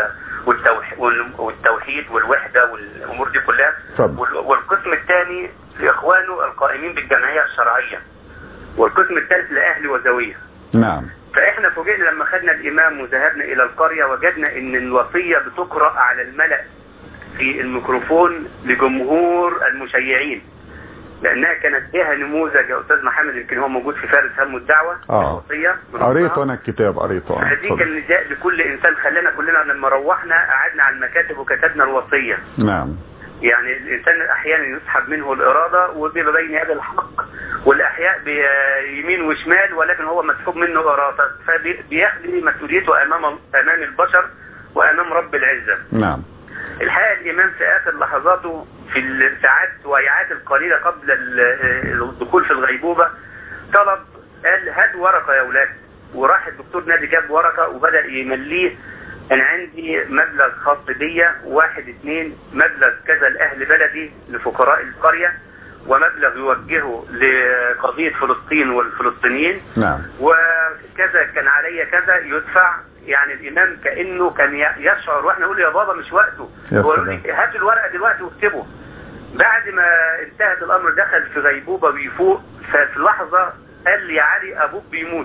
والتوحيد والوحدة والأمور دي كلها. والقسم الثاني لإخوانه القائمين بالجمعية الشرعية. والقسم الثالث لأهل وزوية. نعم. فإحنا فوجئنا لما خدنا الإمام وذهبنا إلى القرية وجدنا إن الوصية بتقرأ على الملأ في الميكروفون لجمهور المشيعين، لأنها كانت فيها نموذج يا أستاذ محمد، يمكن هو موجود في فارس هم الدعوة. الوصية قريته أنا الكتاب قريته. هذه كان نداء لكل إنسان. خلانا كلنا لما روحنا قعدنا على المكاتب وكتبنا الوصية. نعم. يعني الإنسان أحيانا يسحب منه الإرادة وبيبقى بين يد الحق، والأحياء بيمين وشمال، ولكن هو مسحوب منه إرادة، فبيخلي مسؤوليته أمام البشر وأمام رب العزة. نعم. الحقيقة الإمام في آخر لحظاته في الساعات ويعات القليلة قبل الدخول في الغيبوبة قال هات ورقة يا أولاد. وراح الدكتور نادي جاب ورقة وبدأ يمليه. أنا عندي مبلغ خاص بيا 1 2 مبلغ كذا لأهل بلدي لفقراء القرية، ومبلغ يوجهه لقضية فلسطين والفلسطينيين. نعم. وكذا كان علي كذا يدفع. يعني الإمام كأنه كان يشعر، واحنا نقول يا بابا مش وقته، وقالوا لي هات الورقة دلوقتي واكتبه. بعد ما انتهت الأمر دخل في غيبوبة ويفوق، ففي لحظة قال لي يا علي أبوك بيموت،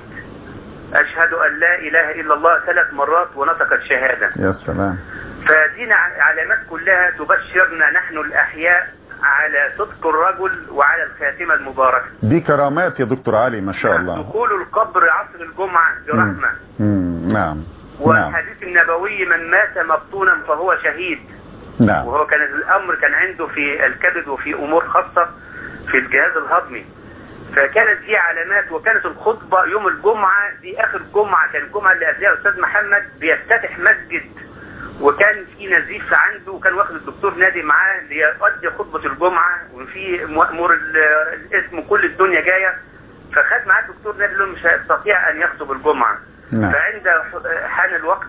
أشهد أن لا إله إلا الله 3 مرات ونطق الشهادة. يا سلام. فدينا علامات كلها تبشرنا نحن الأحياء على صدق الرجل وعلى الخاتمة المباركة. دي كرامات يا دكتور علي ما شاء الله. دخول القبر عصر الجمعة برحمة. نعم. والحديث النبوي من مات مبطونا فهو شهيد. نعم. وهو كان الأمر كان عنده في الكبد وفي أمور خاصة في الجهاز الهضمي. فكانت دي علامات. وكانت الخطبة يوم الجمعة دي آخر جمعة، كان الجمعة اللي قبلها أستاذ محمد بيفتتح مسجد، وكان في نزيف عنده، وكان واخد الدكتور نادي معاه ليؤدي خطبة الجمعة، وفي مأمور الاسم كل الدنيا جاية. فخد معاه الدكتور نادي له مش هيستطيع أن يخطب الجمعة. نعم. فعند حان الوقت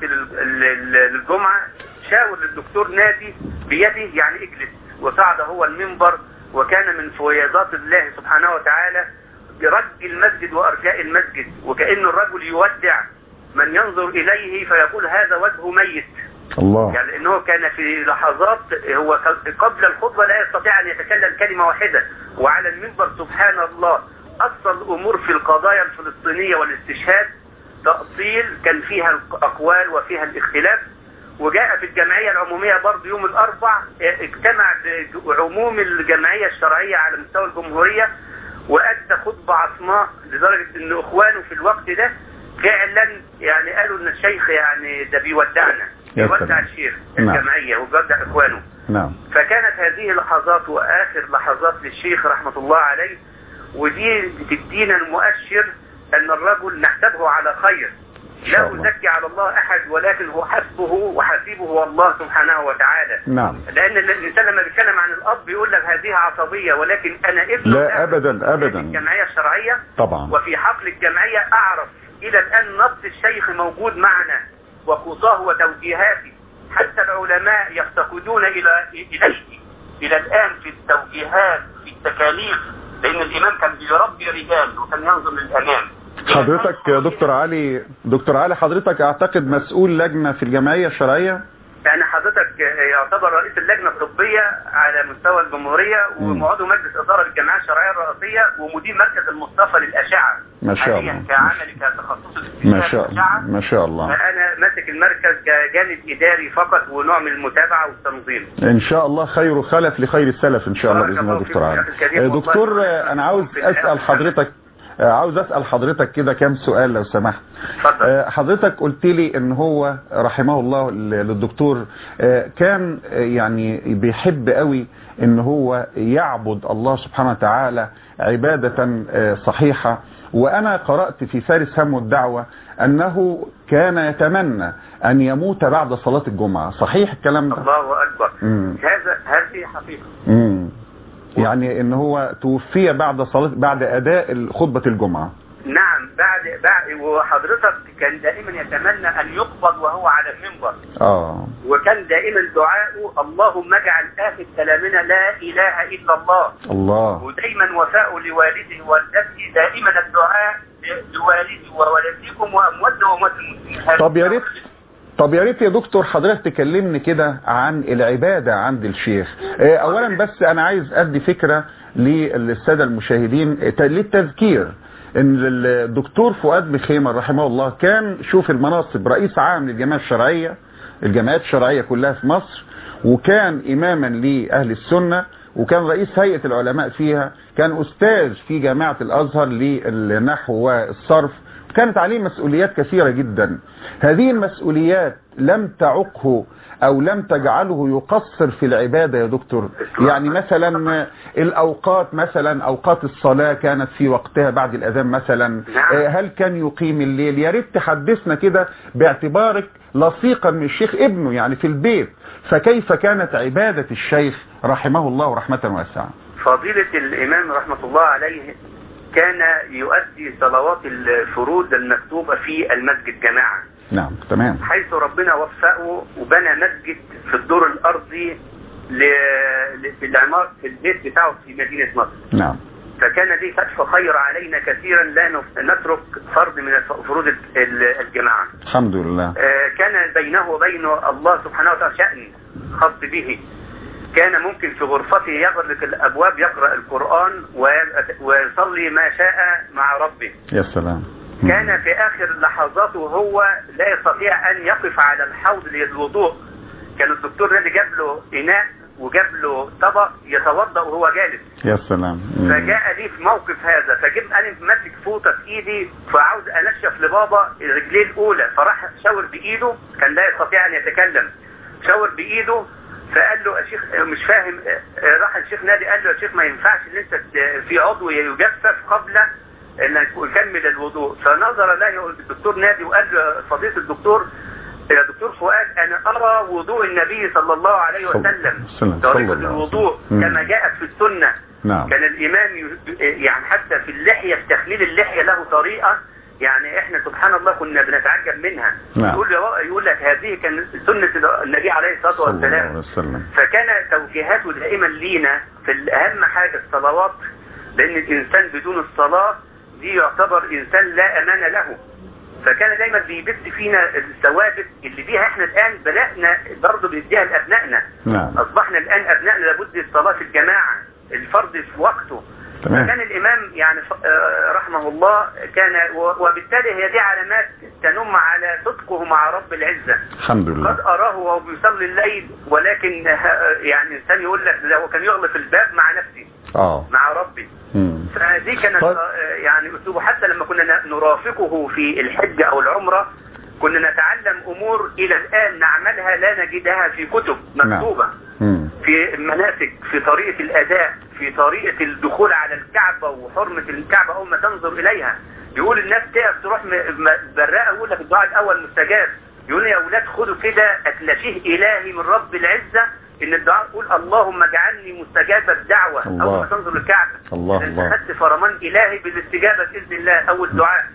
للجمعة شاور للدكتور نادي بيده يعني اجلس، وصعد هو المنبر. وكان من فياضات الله سبحانه وتعالى برج المسجد وأرجاء المسجد، وكأن الرجل يودع من ينظر إليه فيقول هذا وجه ميت. الله. يعني انه كان في لحظات هو قبل الخطبة لا يستطيع ان يتكلم كلمة واحدة، وعلى المنبر سبحان الله اصل الامور في القضايا الفلسطينية والاستشهاد تأصيل كان فيها الاقوال وفيها الاختلاف. وجاء في الجمعية العمومية برضه يوم الاربع اجتمع بعموم الجمعية الشرعية على مستوى الجمهورية وادى خطبة عصماء، لدرجة ان اخوانه في الوقت ده فعلا يعني قالوا ان الشيخ يعني ده بيودعنا، يودع الشيخ الجمعية ويودع إخوانه. نعم. فكانت هذه لحظات وآخر لحظات للشيخ رحمة الله عليه، ودي بتدينا المؤشر أن الرجل نحسبه على خير، لا أزكي على الله أحد، ولكن هو حسبه وحسيبه هو الله سبحانه وتعالى. نعم. لأن الإنسان لما بيتكلم عن الأب بيقول لك هذه عصبية، ولكن أنا ابن لا أبدا أبدا الجمعية الشرعية طبعا. وفي حقل الجمعية أعرف إلى الآن نص الشيخ موجود معنا وخطاه وتوجيهاته، حتى العلماء يفتقدون إليه إلى الآن في التوجيهات في التكاليف، لأن الإمام كان بيربي رجال وكان ينظر للأمام. حضرتك دكتور علي حضرتك اعتقد مسؤول لجنة في الجمعية الشرعية؟ يعني حضرتك يعتبر رئيس اللجنة الطبية على مستوى الجمهورية وعضو مجلس إدارة الجمعية الشرعية الرئاسية ومدير مركز المصطفى للأشعة. ما شاء الله. كعملي كتخصص ما شاء الله. فأنا ماسك المركز كجانب إداري فقط ونوع من المتابعة والتنظيم. إن شاء الله خير خلف لخير السلف إن شاء الله بإذن الله. دكتور علي. دكتور أنا عاوز أسأل حضرتك كده كام سؤال لو سمحت. حضرتك قلت لي ان هو رحمه الله للدكتور كان يعني بيحب قوي ان هو يعبد الله سبحانه وتعالى عبادة صحيحة، وانا قرأت في فارس هم الدعوة انه كان يتمنى ان يموت بعد صلاة الجمعة. صحيح الكلام ده؟ الله اكبر. هذه حقيقة. يعني ان هو توفي بعد اداء خطبة الجمعة. نعم بعد وحضرتك كان دائما يتمنى ان يقبض وهو على المنبر. وكان دائما دعاءه اللهم اجعل اخر كلامنا لا اله الا الله. ودايما وفاء لوالده ووالدته، دائما الدعاء لوالدي ووالديكم وامواتنا واموات المسلمين. طب يا ريت يا دكتور حضرتك تكلمني كده عن العبادة عند الشيخ. اولا بس انا عايز ادي فكرة للسادة المشاهدين للتذكير ان الدكتور فؤاد مخيمر رحمه الله كان شوف المناصب رئيس عام للجمعيات الشرعية كلها في مصر، وكان اماما لأهل السنة، وكان رئيس هيئة العلماء فيها، كان استاذ في جامعة الازهر للنحو والصرف، كانت عليه مسؤوليات كثيرة جدا. هذه المسؤوليات لم تعقه او لم تجعله يقصر في العبادة يا دكتور. يعني مثلا الاوقات، مثلا اوقات الصلاة كانت في وقتها بعد الاذان مثلا، هل كان يقيم الليل؟ يا ريت تحدثنا كده باعتبارك لصيقا من الشيخ ابنه يعني في البيت، فكيف كانت عبادة الشيخ رحمه الله رحمة واسعة؟ فضيلة الامام رحمة الله عليه كان يؤدي صلوات الفروض المكتوبة في المسجد جماعة. نعم تمام. حيث ربنا وفقه وبنى مسجد في الدور الأرضي في البيت بتاعه في مدينة مصر. نعم. فكان دي فتح خير علينا كثيرا، لا نترك فرض من فروض الجماعة. الحمد لله. كان بينه وبين الله سبحانه وتعالى شأن خاص به. كان ممكن في غرفته يغلق الأبواب يقرأ القرآن ويصلي ما شاء مع ربه. يا سلام. كان في آخر لحظاته هو لا يستطيع أن يقف على الحوض للوضوء. كان الدكتور نادي جاب له إناء وجاب له طبق يتوضأ وهو جالس. يا سلام. فجاء لي في موقف هذا، فجبت أنا ماسك فوطة في إيدي فعاوز أنشف لبابا رجليه الأولى، فراح شاور بإيده، كان لا يستطيع أن يتكلم، شاور بإيده فقال له يا شيخ مش فاهم. راح الشيخ نادي قال له يا شيخ ما ينفعش ان انت في عضو يجفف قبل ان يكمل الوضوء. فنظر له الدكتور نادي وقال له فضيلة الدكتور يا دكتور فؤاد انا ارى وضوء النبي صلى الله عليه وسلم طريقة الوضوء كما جاءت في السنة. نعم. كان الامام يعني حتى في اللحية، في تخليل اللحية له طريقة، يعني احنا سبحان الله كنا بنتعجب منها. نعم. يقول لك هذه كان سنة النبي عليه الصلاة والسلام. فكان توجيهاته دائما لينا في اهم حاجة الصلوات، لان الانسان بدون الصلاة دي يعتبر انسان لا امان له. فكان دايما بيبث فينا الثوابت اللي بيها احنا الان بدأنا برضه بنديها لابنائنا. نعم. اصبحنا الان ابنائنا لابد الصلاة في الجماعة، الفرض في وقته. فكان الإمام يعني رحمه الله كان، وبالتالي هي دي علامات تنم على صدقه مع رب العزة. الحمد لله. قد أراه وهو بيصلي الليل، ولكن يعني إنسان يقول لك هو كان يغلق الباب مع نفسه مع ربي. فدي كانت يعني أسلوبه. حتى لما كنا نرافقه في الحج أو العمرة كنا نتعلم أمور إلى الآن نعملها لا نجدها في كتب مكتوبة. في المناسك، في طريقة الأداء، في طريقة الدخول على الكعبة وحرمة الكعبة أول ما تنظر إليها. يقول الناس تقف تروح براءة يقول لك الدعاء الأول مستجاب. يقول يا أولاد خدوا كده أتلاشيه إلهي من رب العزة إن الدعاء يقول اللهم اجعلني مستجاب الدعوة أول ما تنظر الكعبة. الله خدت فرمان إلهي بالاستجابة بإذن الله أول دعاء.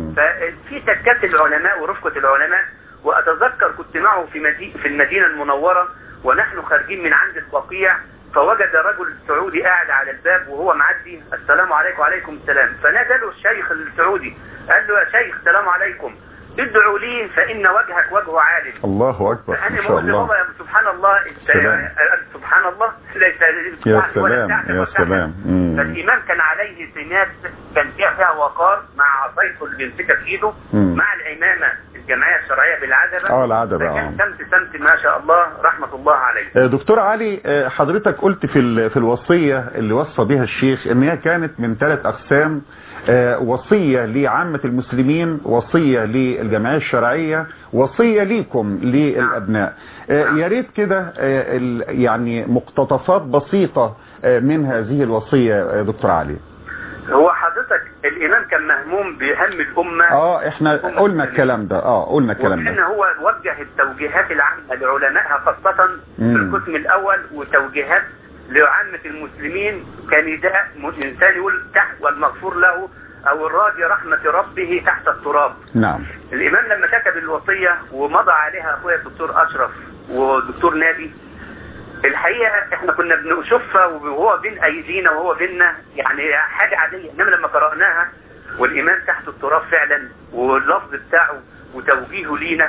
ففي تكات العلماء ورفقة العلماء. وأتذكر كنت معه في المدينة المنورة ونحن خارجين من عند البقيع، فوجد رجل سعودي قاعد على الباب وهو معدي، السلام عليكم. وعليكم السلام. فنادى له الشيخ السعودي قال له: يا شيخ السلام عليكم، ادعوا لي فإن وجهك وجه عالم. الله أكبر ما شاء الله. سبحان الله. سبحان الله. يا سلام يا سلام. فالإمام كان عليه سمات كان فيها وقار، مع عصايته اللي بيمسكها في ايده، مع الإمامة الجمعية الشرعية بالعجبة. العجبة سمت ما شاء الله رحمة الله عليه. دكتور علي، حضرتك قلت في الوصية اللي وصى بها الشيخ ان هي كانت من 3 أقسام: وصية لعامة المسلمين، وصية للجمعية الشرعية، وصية ليكم للأبناء. يا ريت كده يعني مقتطفات بسيطة من هذه الوصية دكتور علي. هو حضرتك الإمام كان مهموم بهم الأمة. احنا قلنا الكلام ده. قلنا الكلام ده. وكان هو وجه التوجيهات العامة لعلمائها خاصة في القسم الأول، وتوجيهات لعامة المسلمين كنداء إنسان يقول تحت والمغفور له أو الراجي رحمة ربه تحت التراب. نعم. الإمام لما كتب الوصية ومضى عليها أخويا الدكتور أشرف ودكتور نادي، الحقيقة احنا كنا بنشوفها وهو بين أيدينا وهو بيننا يعني حاجة عادية، إنما لما قرأناها والإمام تحت التراب فعلا، واللفظ بتاعه وتوجيهه لينا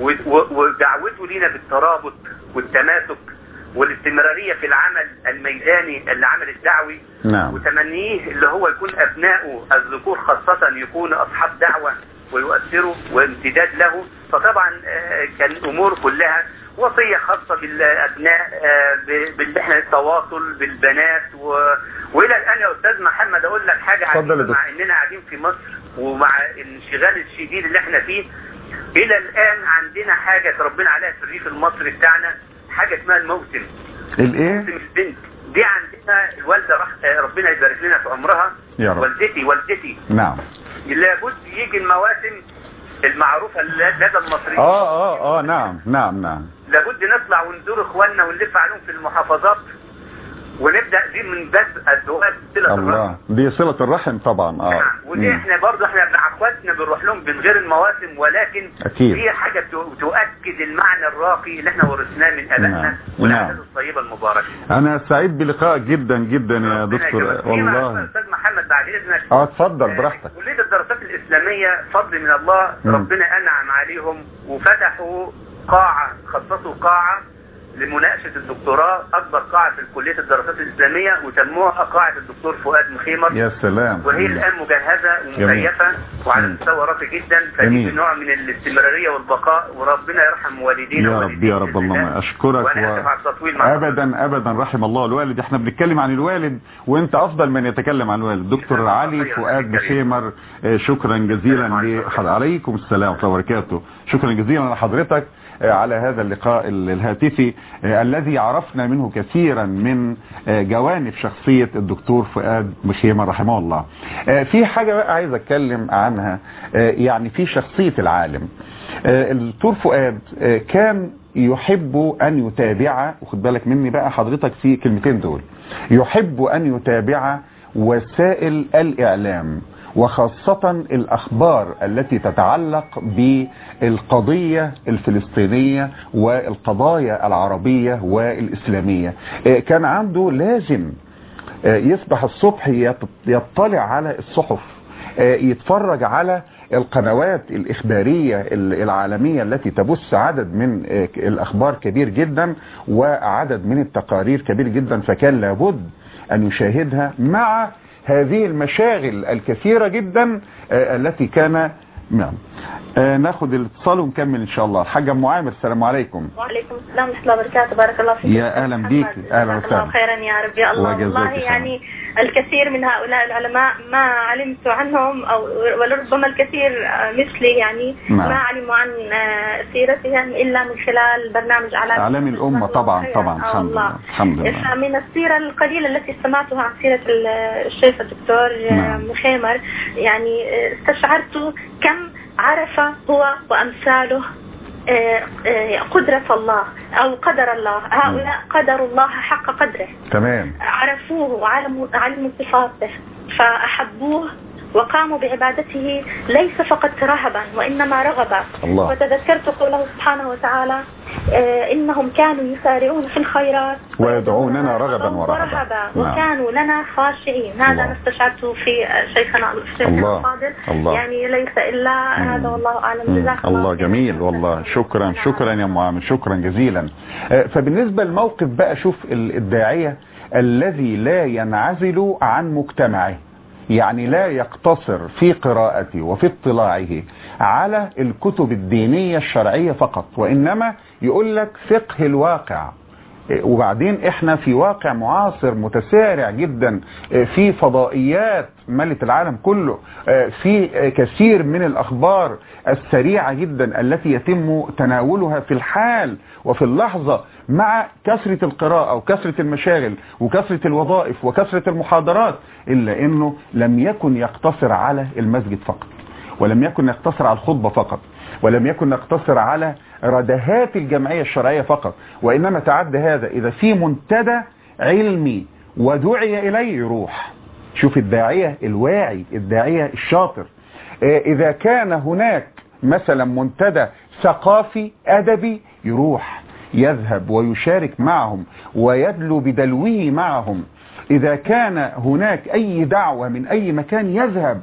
ودعوته لينا بالترابط والتماسك والاستمرارية في العمل الميداني، العمل الدعوي. نعم. وتمنيه اللي هو يكون أبناؤه الذكور خاصة يكونوا أصحاب دعوة ويؤثروا وامتداد له. فطبعا كان الأمور كلها وصية خاصة بالأبناء، بالإحنا التواصل بالبنات وإلى الآن يا أستاذ محمد أقول لك حاجة عجيبة، مع إننا قاعدين في مصر ومع الانشغال الشديد اللي إحنا فيه، إلى الآن عندنا حاجة ربنا عليها في الريف المصري بتاعنا، حاجة اسمها الموسم. الايه؟ موسم البنت دي عندنا الوالدة ربنا يبارك لنا في عمرها يا رب. والدتي نعم. لابد يجي المواسم المعروفة لدى المصريين. نعم. لابد نطلع ونزور اخواننا ونلف عليهم في المحافظات، ونبدأ دي من باب الزواج صلة الرحم. دي صلة الرحم طبعا. نعم. ودي احنا برضه مع اخواتنا بنروح لهم من غير المواسم، ولكن أكيد. هي حاجة تؤكد المعنى الراقي اللي احنا ورثناه من ابائنا والعادات الطيبة المباركة. انا سعيد بلقائك جدا جدا يا دكتور والله. استاذ محمد بعد اذنك. اتفضل براحتك. كلية الدراسات الاسلامية فضل من الله، ربنا انعم عليهم وفتحوا قاعة، خصصوا قاعة لمناقشة الدكتوراه، أكبر قاعة في كلية الدراسات الإسلامية، وسموها قاعة الدكتور فؤاد مخيمر. يا سلام. وهي الآن مجهزة ومكيفة وعلى مستوى راقي جدا، فدي نوع من الاستمرارية والبقاء، وربنا يرحم والدينا. يا رب يا رب. اللهم أشكرك. وأنا آسف على التطويل معك. أبدا رحم الله الوالد. احنا بنتكلم عن الوالد وانت أفضل من يتكلم عن الوالد. دكتور علي فؤاد مخيمر، شكرا جزيلا عليكم السلام ورحمة الله وبركاته. شكرا جزيلا لحضرتك على هذا اللقاء الهاتفي الذي عرفنا منه كثيرا من جوانب شخصية الدكتور فؤاد مخيمر رحمه الله. في حاجة بقى عايز اتكلم عنها، يعني في شخصية العالم. الدكتور فؤاد كان يحب ان يتابع، وخد بالك مني بقى حضرتك في كلمتين دول، يحب ان يتابع وسائل الاعلام، وخاصة الأخبار التي تتعلق بالقضية الفلسطينية والقضايا العربية والإسلامية. كان عنده لازم يصبح الصبح يطلع على الصحف، يتفرج على القنوات الإخبارية العالمية التي تبث عدد من الأخبار كبير جدا وعدد من التقارير كبير جدا، فكان لابد أن يشاهدها مع هذه المشاغل الكثيرة جدا التي كان. نعم. ناخد الاتصال ونكمل ان شاء الله. الحاجة ام عامر، السلام عليكم. وعليكم السلام ورحمة الله وبركاته. بارك الله فيك. يا اهلا بيك. اهلا وسهلا. الله خيرا يا رب. يا الله. والله يعني الكثير من هؤلاء العلماء ما علمت عنهم، او ولربما الكثير مثلي يعني ما علموا عن سيرتهم الا من خلال برنامج اعلام الامة. طبعا الحمد لله. من السيرة القليلة التي سمعتها عن سيرة الشيخ الدكتور مخيمر، يعني استشعرت كم عرف هو وأمثاله قدرة الله أو قدر الله. هؤلاء قدروا الله حق قدره. تمام. عرفوه وعلموا صفاته فأحبوه وقاموا بعبادته ليس فقط رهبا وإنما رغبا. وتذكرت قوله سبحانه وتعالى إنهم كانوا يسارعون في الخيرات ويدعوننا رغبا ورهبا وكانوا لنا خاشعين. هذا ما استشعرته في شيخنا الفاضل، يعني ليس إلا هذا والله أعلم. جزاك الله جميل والله. شكرا يا معامل، شكرا جزيلا. فبالنسبة للموقف بقى، شوف الداعية الذي لا ينعزل عن مجتمعه، يعني لا يقتصر في قراءته وفي اطلاعه على الكتب الدينية الشرعية فقط، وإنما يقول لك فقه الواقع. وبعدين احنا في واقع معاصر متسارع جدا، في فضائيات ملت العالم كله، في كثير من الأخبار السريعة جدا التي يتم تناولها في الحال وفي اللحظة، مع كثرة القراءة وكثرة المشاغل وكثرة الوظائف وكثرة المحاضرات، إلا أنه لم يكن يقتصر على المسجد فقط، ولم يكن يقتصر على الخطبة فقط، ولم يكن يقتصر على ردهات الجمعية الشرعية فقط، وإنما تعد هذا إذا في منتدى علمي ودعي إليه يروح. شوف الداعية الواعي، الداعية الشاطر. إذا كان هناك مثلا منتدى ثقافي أدبي يروح، يذهب ويشارك معهم ويدلو بدلوه معهم. إذا كان هناك أي دعوة من أي مكان يذهب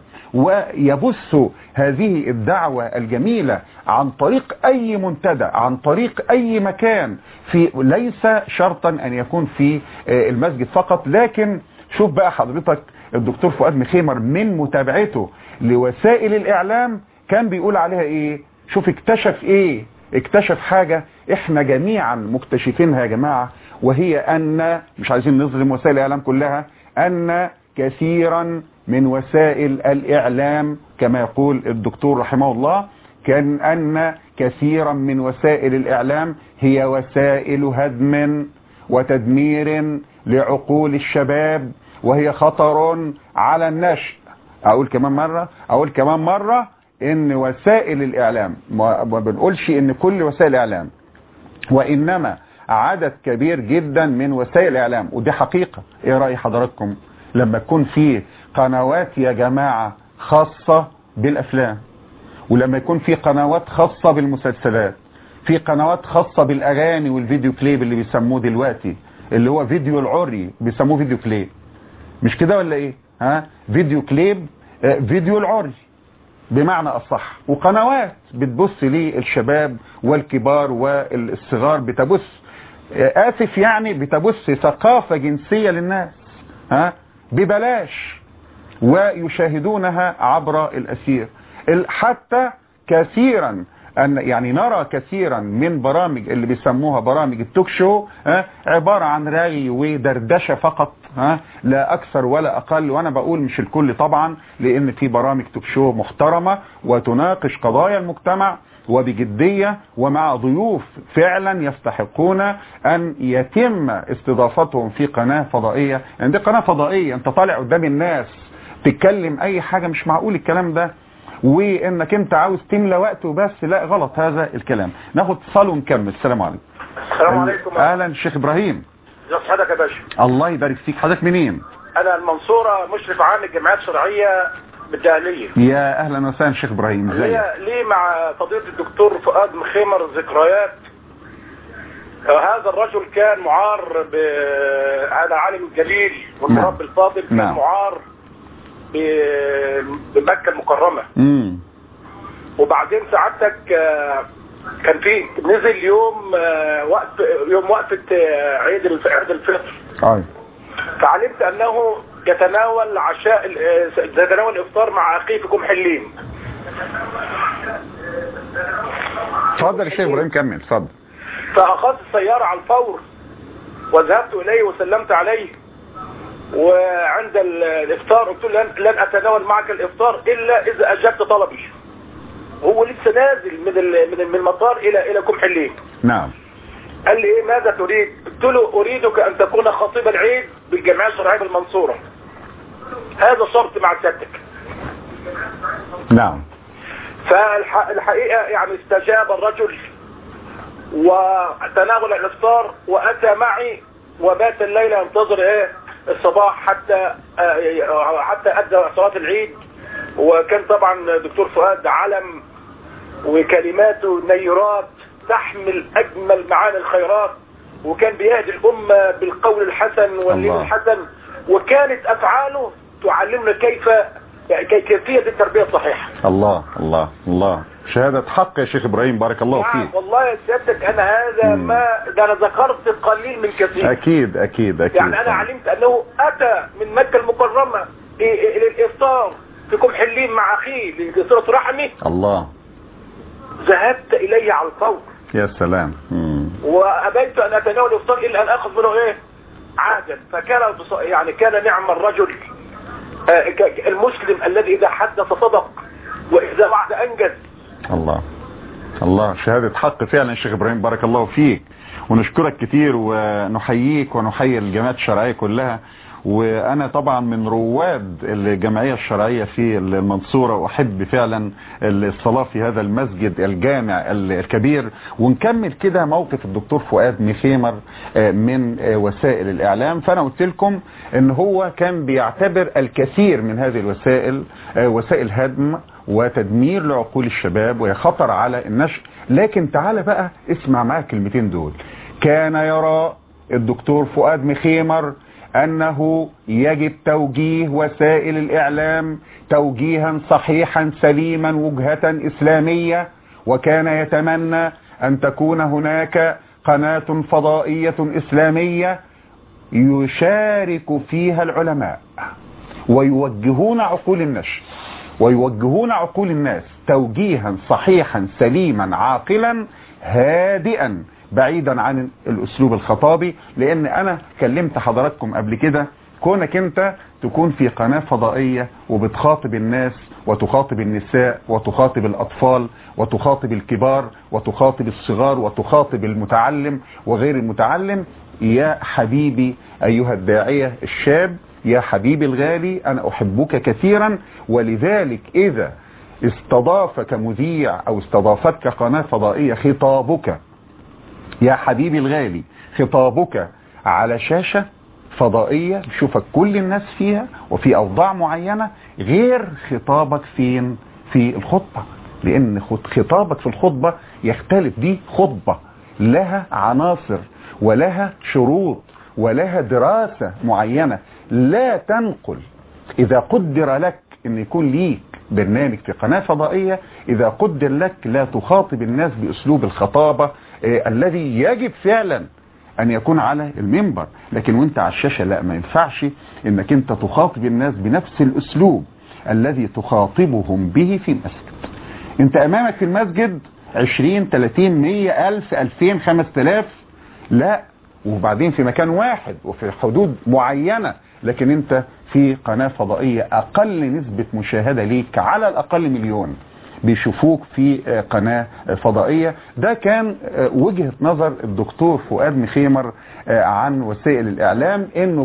ويبث هذه الدعوة الجميلة عن طريق أي منتدى، عن طريق أي مكان، في ليس شرطا أن يكون في المسجد فقط. لكن شوف بقى حضرتك الدكتور فؤاد مخيمر من متابعته لوسائل الإعلام كان بيقول عليها إيه. شوف اكتشف إيه، اكتشف حاجة احنا جميعا مكتشفينها يا جماعة، وهي أن، مش عايزين نظلم وسائل الإعلام كلها، أن كثيرا من وسائل الإعلام كما يقول الدكتور رحمه الله، كان أن كثيرا من وسائل الإعلام هي وسائل هدم وتدمير لعقول الشباب، وهي خطر على النشء. أقول كمان مرة إن وسائل الإعلام، ما بنقولش إن كل وسائل الإعلام، وإنما عدد كبير جدا من وسائل الإعلام، ودي حقيقة. إيه رأي حضراتكم لما يكون في قنوات يا جماعة خاصة بالأفلام، ولما يكون في قنوات خاصة بالمسلسلات، في قنوات خاصة بالأغاني والفيديو كليب اللي بيسموه دلوقتي، اللي هو فيديو العري بيسموه فيديو كليب، مش كده ولا إيه؟ فيديو كليب، فيديو العري بمعنى الصح. وقنوات بتبث للشباب والكبار والصغار، بتبث بتبث ثقافة جنسية للناس ببلاش، ويشاهدونها عبر الأثير. حتى كثيرا نرى كثيرا من برامج اللي بيسموها برامج التوك شو عبارة عن رغي ودردشة فقط، لا أكثر ولا أقل. وأنا بقول مش الكل طبعا، لأن في برامج توك شو محترمة وتناقش قضايا المجتمع وبجدية ومع ضيوف فعلا يستحقون أن يتم استضافتهم في قناة فضائية. يعني دي قناة فضائية، أنت طالع قدام الناس تتكلم أي حاجة، مش معقول الكلام ده، وإنك أنت عاوز تملى وقت وبس، لا غلط هذا الكلام. ناخد اتصال ونكمل. السلام عليكم. السلام عليكم. أهلا الشيخ إبراهيم. ازي حضرتك يا باشا؟ الله يبارك فيك. حضرتك منين؟ أنا المنصورة، مشرف عام الجمعيات الشرعية بالدهلية. يا أهلا وسهلا شيخ إبراهيم. لي مع فضيلة الدكتور فؤاد مخيمر ذكريات. هذا الرجل كان معار هذا عالم جليل والمربي الفاضل، كان معار بمكة المكرمة. وبعدين سعادتك كان في نزل يوم وقفة عيد الفطر، فعلمت انه يتناول يتناول الافطار مع اخيه في كمحلين. اتفضل يا شيخ ابراهيم كمل. اتفضل. فاخذت السيارة على الفور وذهبت اليه وسلمت عليه، وعند الافطار قلت له لن اتناول معك الافطار الا اذا اجبت طلبي. هو لسه نازل من المطار الى كمحلين. نعم. قال لي ايه ماذا تريد؟ قلت له اريدك ان تكون خطيب العيد بالجمعيه الشرعيه بالمنصوره، هذا شرط مع سيادتك. نعم. فالحقيقه استجاب الرجل وتناول الافطار واتى معي وبات الليله ينتظر الصباح حتى ادى صلاه العيد، وكان طبعا دكتور فؤاد علم، وكلماته نيرات تحمل أجمل معاني الخيرات، وكان بيهدي الأمة بالقول الحسن واللين الحسن، وكانت أفعاله تعلمنا كيفية التربية الصحيحة. الله الله الله، شهادة حق يا شيخ إبراهيم، بارك الله فيك. والله يا سيادتك أنا هذا ده أنا ذكرت قليل من كثير. أكيد أكيد أكيد. يعني أنا علمت أنه أتى من مكة المكرمة للإفطار في كم حلين مع أخيه لصلة رحمه. الله. ذهبت إليه على الفور. يا سلام. وأبيت أن أتناول الإفطار إلا أن أخذ منه عادا. فكان يعني كان نعم الرجل المسلم الذي إذا حدث صدق وإذا وعد أنجز. الله الله، شهادة حق فعلا يا شيخ إبراهيم، بارك الله فيك، ونشكرك كتير ونحييك ونحيي الجماعات الشرعية كلها. وانا طبعا من رواد الجمعية الشرعية في المنصورة، واحب فعلا الصلاة في هذا المسجد الجامع الكبير. ونكمل كده موقف الدكتور فؤاد مخيمر من وسائل الاعلام. فانا قلت لكم ان هو كان بيعتبر الكثير من هذه الوسائل وسائل هدم وتدمير لعقول الشباب وهي خطر على النشء. لكن تعال بقى اسمع معايا الكلمتين دول. كان يرى الدكتور فؤاد مخيمر أنه يجب توجيه وسائل الإعلام توجيها صحيحا سليما وجهة إسلامية، وكان يتمنى أن تكون هناك قناة فضائية إسلامية يشارك فيها العلماء ويوجهون عقول النشء ويوجهون عقول الناس توجيها صحيحا سليما عاقلا هادئا بعيدا عن الاسلوب الخطابي. لان انا كلمت حضراتكم قبل كده، كونك انت تكون في قناة فضائية وبتخاطب الناس وتخاطب النساء وتخاطب الاطفال وتخاطب الكبار وتخاطب الصغار وتخاطب المتعلم وغير المتعلم، يا حبيبي ايها الداعية الشاب، يا حبيبي الغالي، انا احبك كثيرا. ولذلك اذا استضافك مذيع او استضافتك قناة فضائية خطابك يا حبيبي الغالي، خطابك على شاشة فضائية شوفك كل الناس فيها وفي أوضاع معينة غير خطابك فين في الخطبة. لأن خطابك في الخطبة يختلف، دي خطبة لها عناصر ولها شروط ولها دراسة معينة. لا تنقل إذا قدر لك أن يكون ليك برنامج في قناة فضائية، إذا قدر لك لا تخاطب الناس بأسلوب الخطابة الذي يجب فعلا أن يكون على المنبر. لكن وانت على الشاشة لا، ما ينفعش انك انت تخاطب الناس بنفس الأسلوب الذي تخاطبهم به في المسجد. انت أمامك في المسجد 20 30 100 1000 2000 5000، لا، وبعدين في مكان واحد وفي حدود معينة. لكن انت في قناة فضائية أقل نسبة مشاهدة ليك على الأقل مليون بيشوفوك في قناة فضائية. ده كان وجهة نظر الدكتور فؤاد مخيمر عن وسائل الإعلام، إنه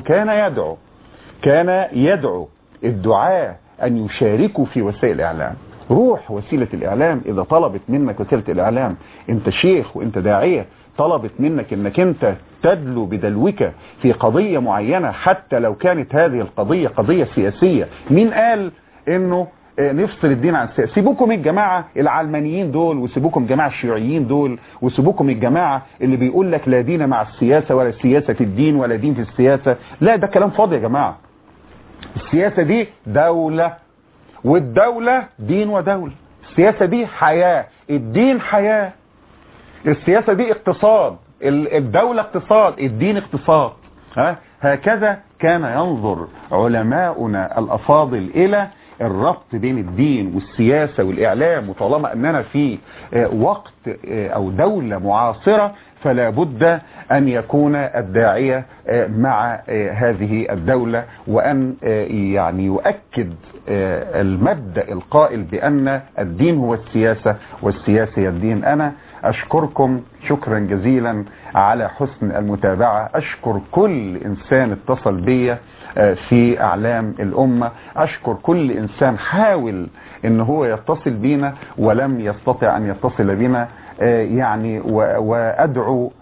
كان يدعو الدعاة أن يشاركوا في وسائل الإعلام. روح وسيلة الإعلام إذا طلبت منك وسيلة الإعلام، أنت شيخ وأنت داعية، طلبت منك أنك أنت تدلو بدلوك في قضية معينة حتى لو كانت هذه القضية قضية سياسية. مين قال إنه نفصل الدين عن السياسة؟ سيبوكم الجماعة العلمانيين دول، وسيبوكم الجماعة الشيوعيين دول، وسيبوكم الجماعة اللي بيقول لك لا دين مع السياسة ولا سياسة في الدين ولا دين في السياسة. لا، ده كلام فاضي يا جماعة. السياسة دي دولة، والدولة دين ودولة. السياسة دي حياة، الدين حياة. السياسة دي اقتصاد، الدولة اقتصاد، الدين اقتصاد. هكذا كان ينظر علماؤنا الأفاضل إلى الربط بين الدين والسياسة والإعلام. وطالما أننا في وقت أو دولة معاصرة فلا بد أن يكون الداعية مع هذه الدولة، وأن يعني يؤكد المبدأ القائل بأن الدين هو السياسة والسياسة هي الدين. أنا أشكركم شكرا جزيلا على حسن المتابعة. أشكر كل إنسان اتصل بي في أعلام الأمة، أشكر كل إنسان حاول إن هو يتصل بينا ولم يستطع أن يتصل بنا، يعني وأدعو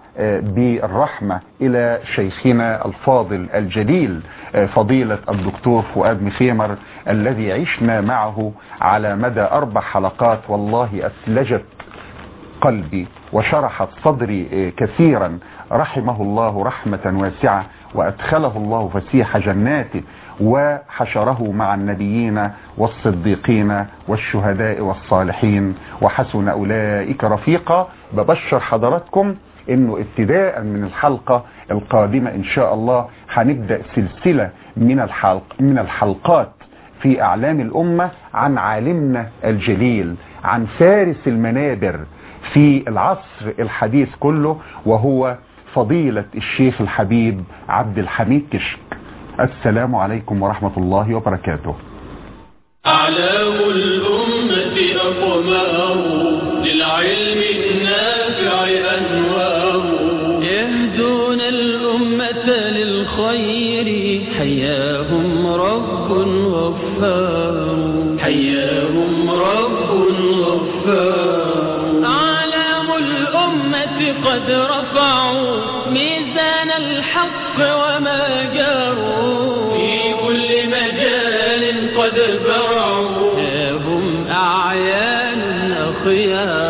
بالرحمة إلى شيخنا الفاضل الجليل فضيلة الدكتور فؤاد مخيمر الذي عشنا معه على مدى 4 حلقات، والله أثلجت قلبي وشرحت صدري كثيرا، رحمه الله رحمة واسعة وأدخله الله فسيح جناته وحشره مع النبيين والصديقين والشهداء والصالحين وحسن أولئك رفيقا. ببشر حضراتكم انه ابتداء من الحلقة القادمة ان شاء الله هنبدأ سلسلة من الحلقات في اعلام الامة عن عالمنا الجليل، عن فارس المنابر في العصر الحديث كله، وهو فضيلة الشيخ الحبيب عبد الحميد كشك. السلام عليكم ورحمة الله وبركاته. أعلام الأمة أقمار للعلم النافع أنوار يهدون الأمة للخير حياهم رب غفار حياهم رب غفار. أعلام الأمة قد رفعوا ميزان الحق وما جاروا في كل مجال قد برعوا هم أعيان أخيار